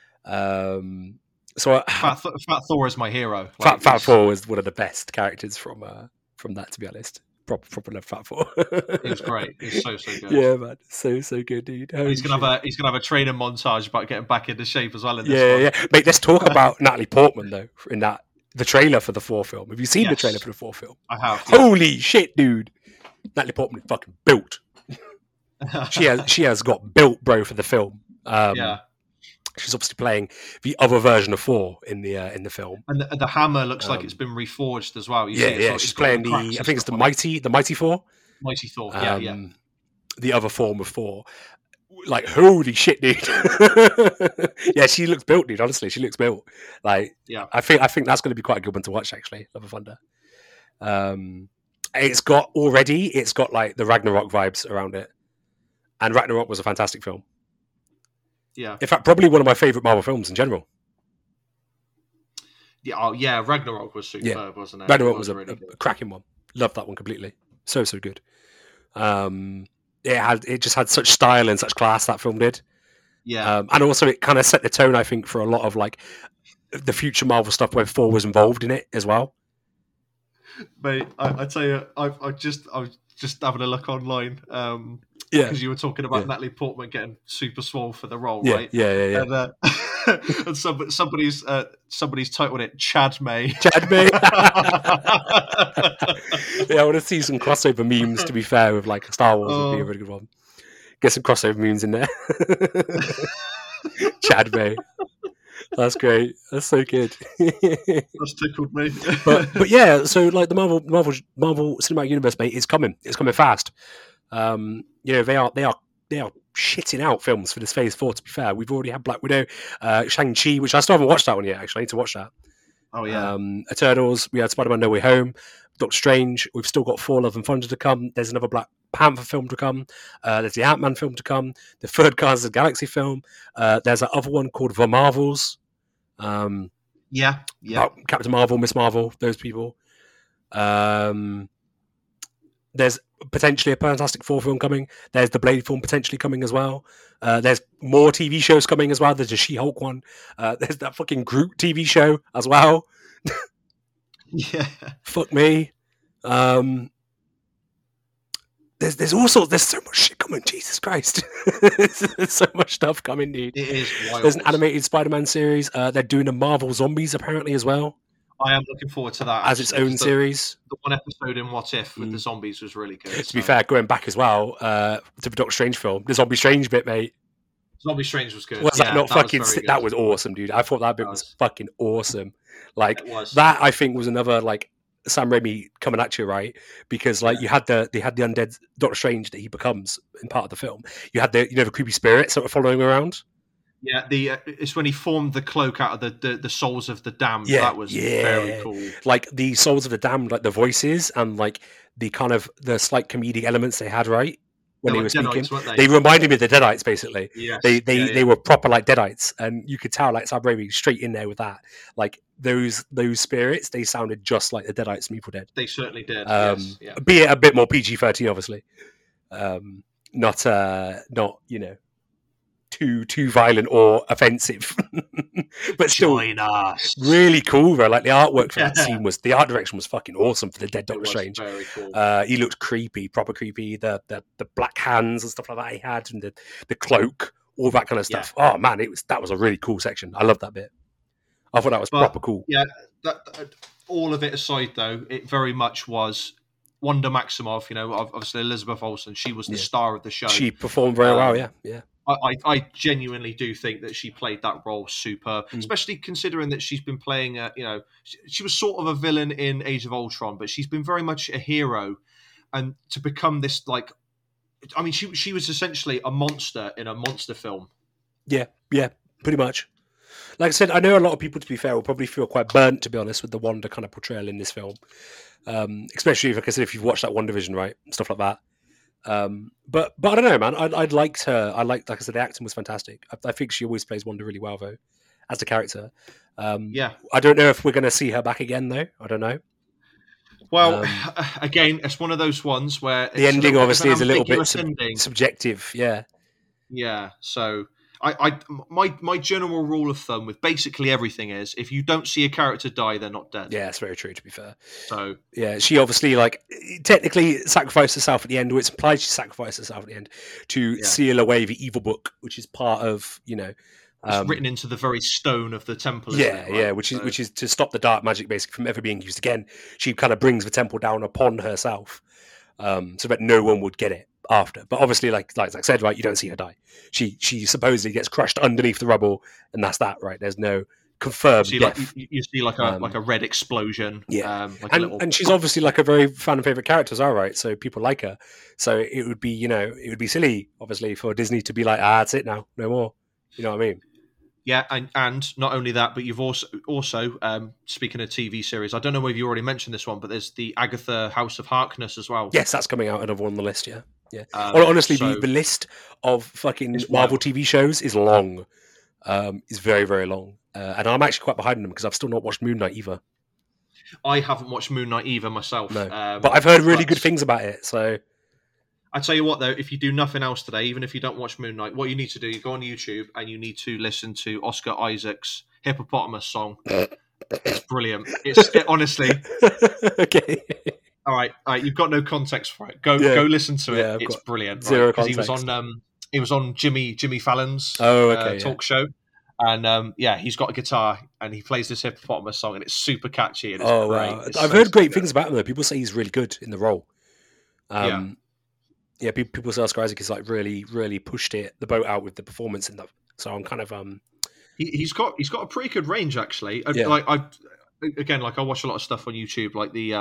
So Fat Thor is my hero. Fat Thor was one of the best characters from that, to be honest. Proper love Fat Thor. It was great. It was so good. Yeah, man, so good, dude. He's gonna have a training montage about getting back into shape as well. In this one. Mate, let's talk about Natalie Portman though. In the trailer for the Thor film. Have you seen the trailer for the Thor film? I have. Yeah. Holy shit, dude! Natalie Portman is fucking built. she has got built, bro, for the film. She's obviously playing the other version of Thor in the film, and the hammer looks like it's been reforged as well. She's playing I think it's the mighty Thor. Mighty Thor, the other form of Thor. Like, holy shit, dude! Yeah, she looks built, dude. Honestly, she looks built. Like, I think that's going to be quite a good one to watch. Actually, Love and Thunder. It's got like the Ragnarok vibes around it, and Ragnarok was a fantastic film. Yeah. In fact, probably one of my favorite Marvel films in general. Yeah, Ragnarok was superb, wasn't it? Ragnarok was a cracking one. Loved that one completely. So good. It just had such style and such class, that film did. Yeah. And also it kind of set the tone, I think, for a lot of like the future Marvel stuff where Thor was involved in it as well. Mate, I tell you, I was just having a look online. Because you were talking about Natalie Portman getting super swole for the role, right? Yeah. And somebody's titled it Chad May. Chad May. I want to see some crossover memes, to be fair, with like Star Wars would be a really good one. Get some crossover memes in there. Chad May. That's great. That's so good. That's tickled me. but yeah, so like the Marvel Cinematic Universe, mate, is coming. It's coming fast. They are shitting out films for this Phase 4. To be fair, we've already had Black Widow, Shang-Chi, which I still haven't watched that one yet. Actually, I need to watch that. Oh yeah. Eternals. We had Spider-Man: No Way Home. Doctor Strange. We've still got Thor: Love and Thunder to come. There's another Black Panther film to come. There's the Ant-Man film to come. The third Guardians of the Galaxy film. There's that other one called The Marvels. Captain Marvel, Miss Marvel, those people. There's potentially a Fantastic Four film coming. There's the Blade film potentially coming as well. There's more TV shows coming as well. There's a She-Hulk one. There's that fucking Groot TV show as well. Yeah. Fuck me. There's all sorts. There's so much shit coming. Jesus Christ. There's so much stuff coming, dude. It is wild. There's an animated Spider-Man series. They're doing a Marvel Zombies apparently as well. I am looking forward to that. As its own series. The one episode in What If with the zombies was really good. To be fair, going back as well to the Doctor Strange film, the Zombie Strange bit, mate. Zombie Strange was good. Was that not fucking sick? That was awesome, dude. I thought that bit was fucking awesome. Like, that I think was another, like, Sam Raimi coming at you, right? Because like they had the undead Doctor Strange that he becomes in part of the film. You had the creepy spirits that were following around. Yeah, it's when he formed the cloak out of the souls of the damned. Yeah, that was very cool. Like the souls of the damned, like the voices and like the kind of the slight comedic elements they had, right? When he was speaking, they reminded me of the Deadites, basically. Yes. They were proper like Deadites, and you could tell like Sam Raimi straight in there with that. Like those spirits, they sounded just like the Deadites from Evil Dead. They certainly did. Be it a bit more PG-13, obviously. Not too violent or offensive, but still really cool, bro. Like the artwork for that scene the art direction was fucking awesome for the dead Doctor Strange. Very cool. He looked creepy, proper creepy. The black hands and stuff like that he had, and the cloak, all that kind of stuff. Oh man, that was a really cool section. I love that bit. I thought that was proper cool. Yeah, all of it aside, though, it very much was Wanda Maximoff, obviously Elizabeth Olsen, she was the star of the show. She performed very well, yeah. I genuinely do think that she played that role superb, especially considering that she's been playing, she was sort of a villain in Age of Ultron, but she's been very much a hero. And to become this, she was essentially a monster in a monster film. Yeah, pretty much. Like I said, I know a lot of people, to be fair, will probably feel quite burnt, to be honest, with the Wanda kind of portrayal in this film. Especially if you've watched that WandaVision, right? Stuff like that. But I don't know, man. I liked her. Like I said, the acting was fantastic. I think she always plays Wanda really well, though, as the character. I don't know if we're going to see her back again, though. I don't know. Well, again, it's one of those ones where the ending obviously is a little bit subjective. Yeah. Yeah. So my general rule of thumb with basically everything is if you don't see a character die, they're not dead. Yeah, that's very true, to be fair. So yeah, she obviously technically sacrificed herself at the end, or it's implied she sacrificed herself at the end to seal away the evil book, which is part of, it's written into the very stone of the temple. Which is to stop the dark magic basically from ever being used again. She kind of brings the temple down upon herself, so that no one would get it after. But obviously, like I said, right, you don't see her die. She supposedly gets crushed underneath the rubble, and that's that, right? There's no confirmed death. You see like a red explosion. Yeah, and she's obviously like a very fan and favorite character as well, right? So people like her. So it would be silly, obviously, for Disney to be like, that's it now, no more. You know what I mean? Yeah, and not only that, but you've also speaking of TV series, I don't know whether you already mentioned this one, but there's the Agatha House of Harkness as well. Yes, that's coming out, another one on the list, yeah. Honestly, the list of fucking Marvel TV shows is long. It's very, very long. And I'm actually quite behind them because I've still not watched Moon Knight either. I haven't watched Moon Knight either myself. No, but I've heard really good things about it, so... I tell you what, though, if you do nothing else today, even if you don't watch Moon Knight, what you need to do, you go on YouTube and you need to listen to Oscar Isaac's Hippopotamus song. It's brilliant. Honestly. Okay. All right. You've got no context for it. Go listen to it. It's brilliant. Zero context. He was on Jimmy Fallon's talk show. And he's got a guitar and he plays this Hippopotamus song and it's super catchy. And it's great. Wow. I've heard great things about him, though. People say he's really good in the role. Yeah, people say Oscar Isaac is really, really pushed the boat out with the performance in that. So I'm kind of he's got a pretty good range actually. I watch a lot of stuff on YouTube, like the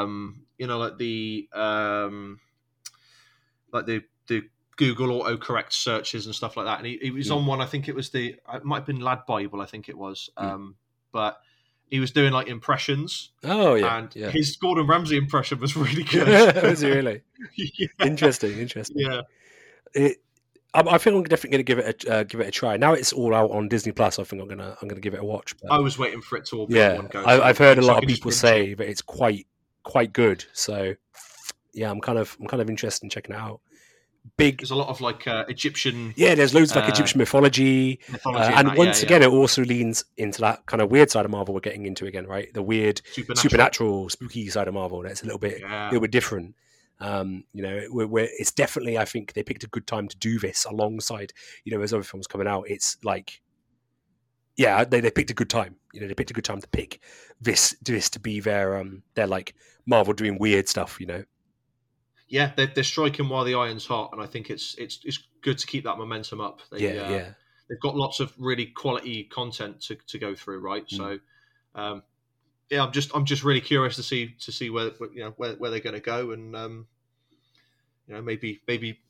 the Google autocorrect searches and stuff like that. And he was on one. I think it was it might have been Lad Bible. I think it was, but. He was doing like impressions. Oh yeah, and his Gordon Ramsay impression was really good. Was he really? Yeah. Interesting. Yeah, I think I'm definitely going to give it a try. Now it's all out on Disney Plus. I think I'm gonna give it a watch. But... I was waiting for it to all be on one go. I've heard a lot of people say that it's quite good. So yeah, I'm kind of interested in checking it out. There's a lot of Egyptian. Yeah, there's loads of Egyptian mythology and once again, it also leans into that kind of weird side of Marvel we're getting into again, right? The weird, supernatural, spooky side of Marvel. That's a little bit different. It's definitely. I think they picked a good time to do this alongside. As other films coming out, it's like, they picked a good time. They picked a good time to pick this to be their like Marvel doing weird stuff. Yeah, they're striking while the iron's hot, and I think it's good to keep that momentum up. They've got lots of really quality content to go through, right? So, I'm just really curious to see where they're going to go, and maybe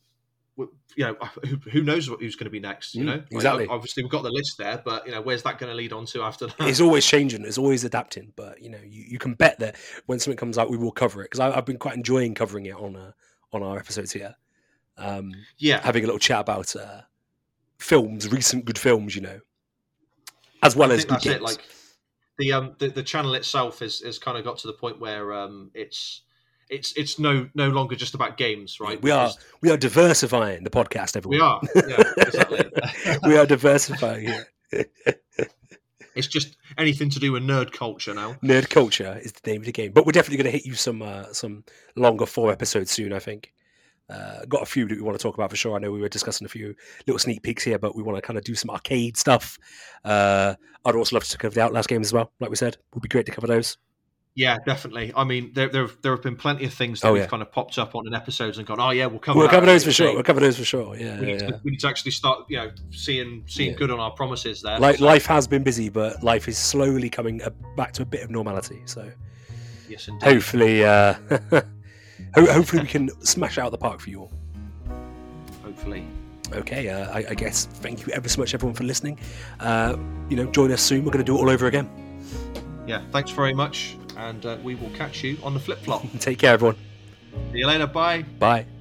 who knows who's going to be next? Exactly. Obviously, we've got the list there, but where's that going to lead on to after that? It's always changing. It's always adapting. But you can bet that when something comes out, we will cover it because I've been quite enjoying covering it on our episodes here. Having a little chat about films, recent good films, as well as good games. Like the channel itself is kind of got to the point where it's no longer just about games, right? We are diversifying the podcast, everyone. We are, exactly. We are diversifying it. It's just anything to do with nerd culture now. Nerd culture is the name of the game. But we're definitely going to hit you some longer 4 episodes soon, I think. Got a few that we want to talk about for sure. I know we were discussing a few little sneak peeks here, but we want to kind of do some arcade stuff. I'd also love to cover the Outlast games as well. Like we said, would be great to cover those. Yeah, definitely. I mean, there have been plenty of things that we've kind of popped up on in episodes and gone, oh yeah, we'll cover those for sure. We'll cover those for sure. Yeah, we need to actually start, seeing good on our promises there. Life has been busy, but life is slowly coming back to a bit of normality. So, yes, indeed. Hopefully, hopefully we can smash out the park for you all. Hopefully. Okay, I guess thank you ever so much, everyone, for listening. Join us soon. We're going to do it all over again. Yeah, thanks very much. And we will catch you on the flip-flop. Take care, everyone. See you later. Bye. Bye.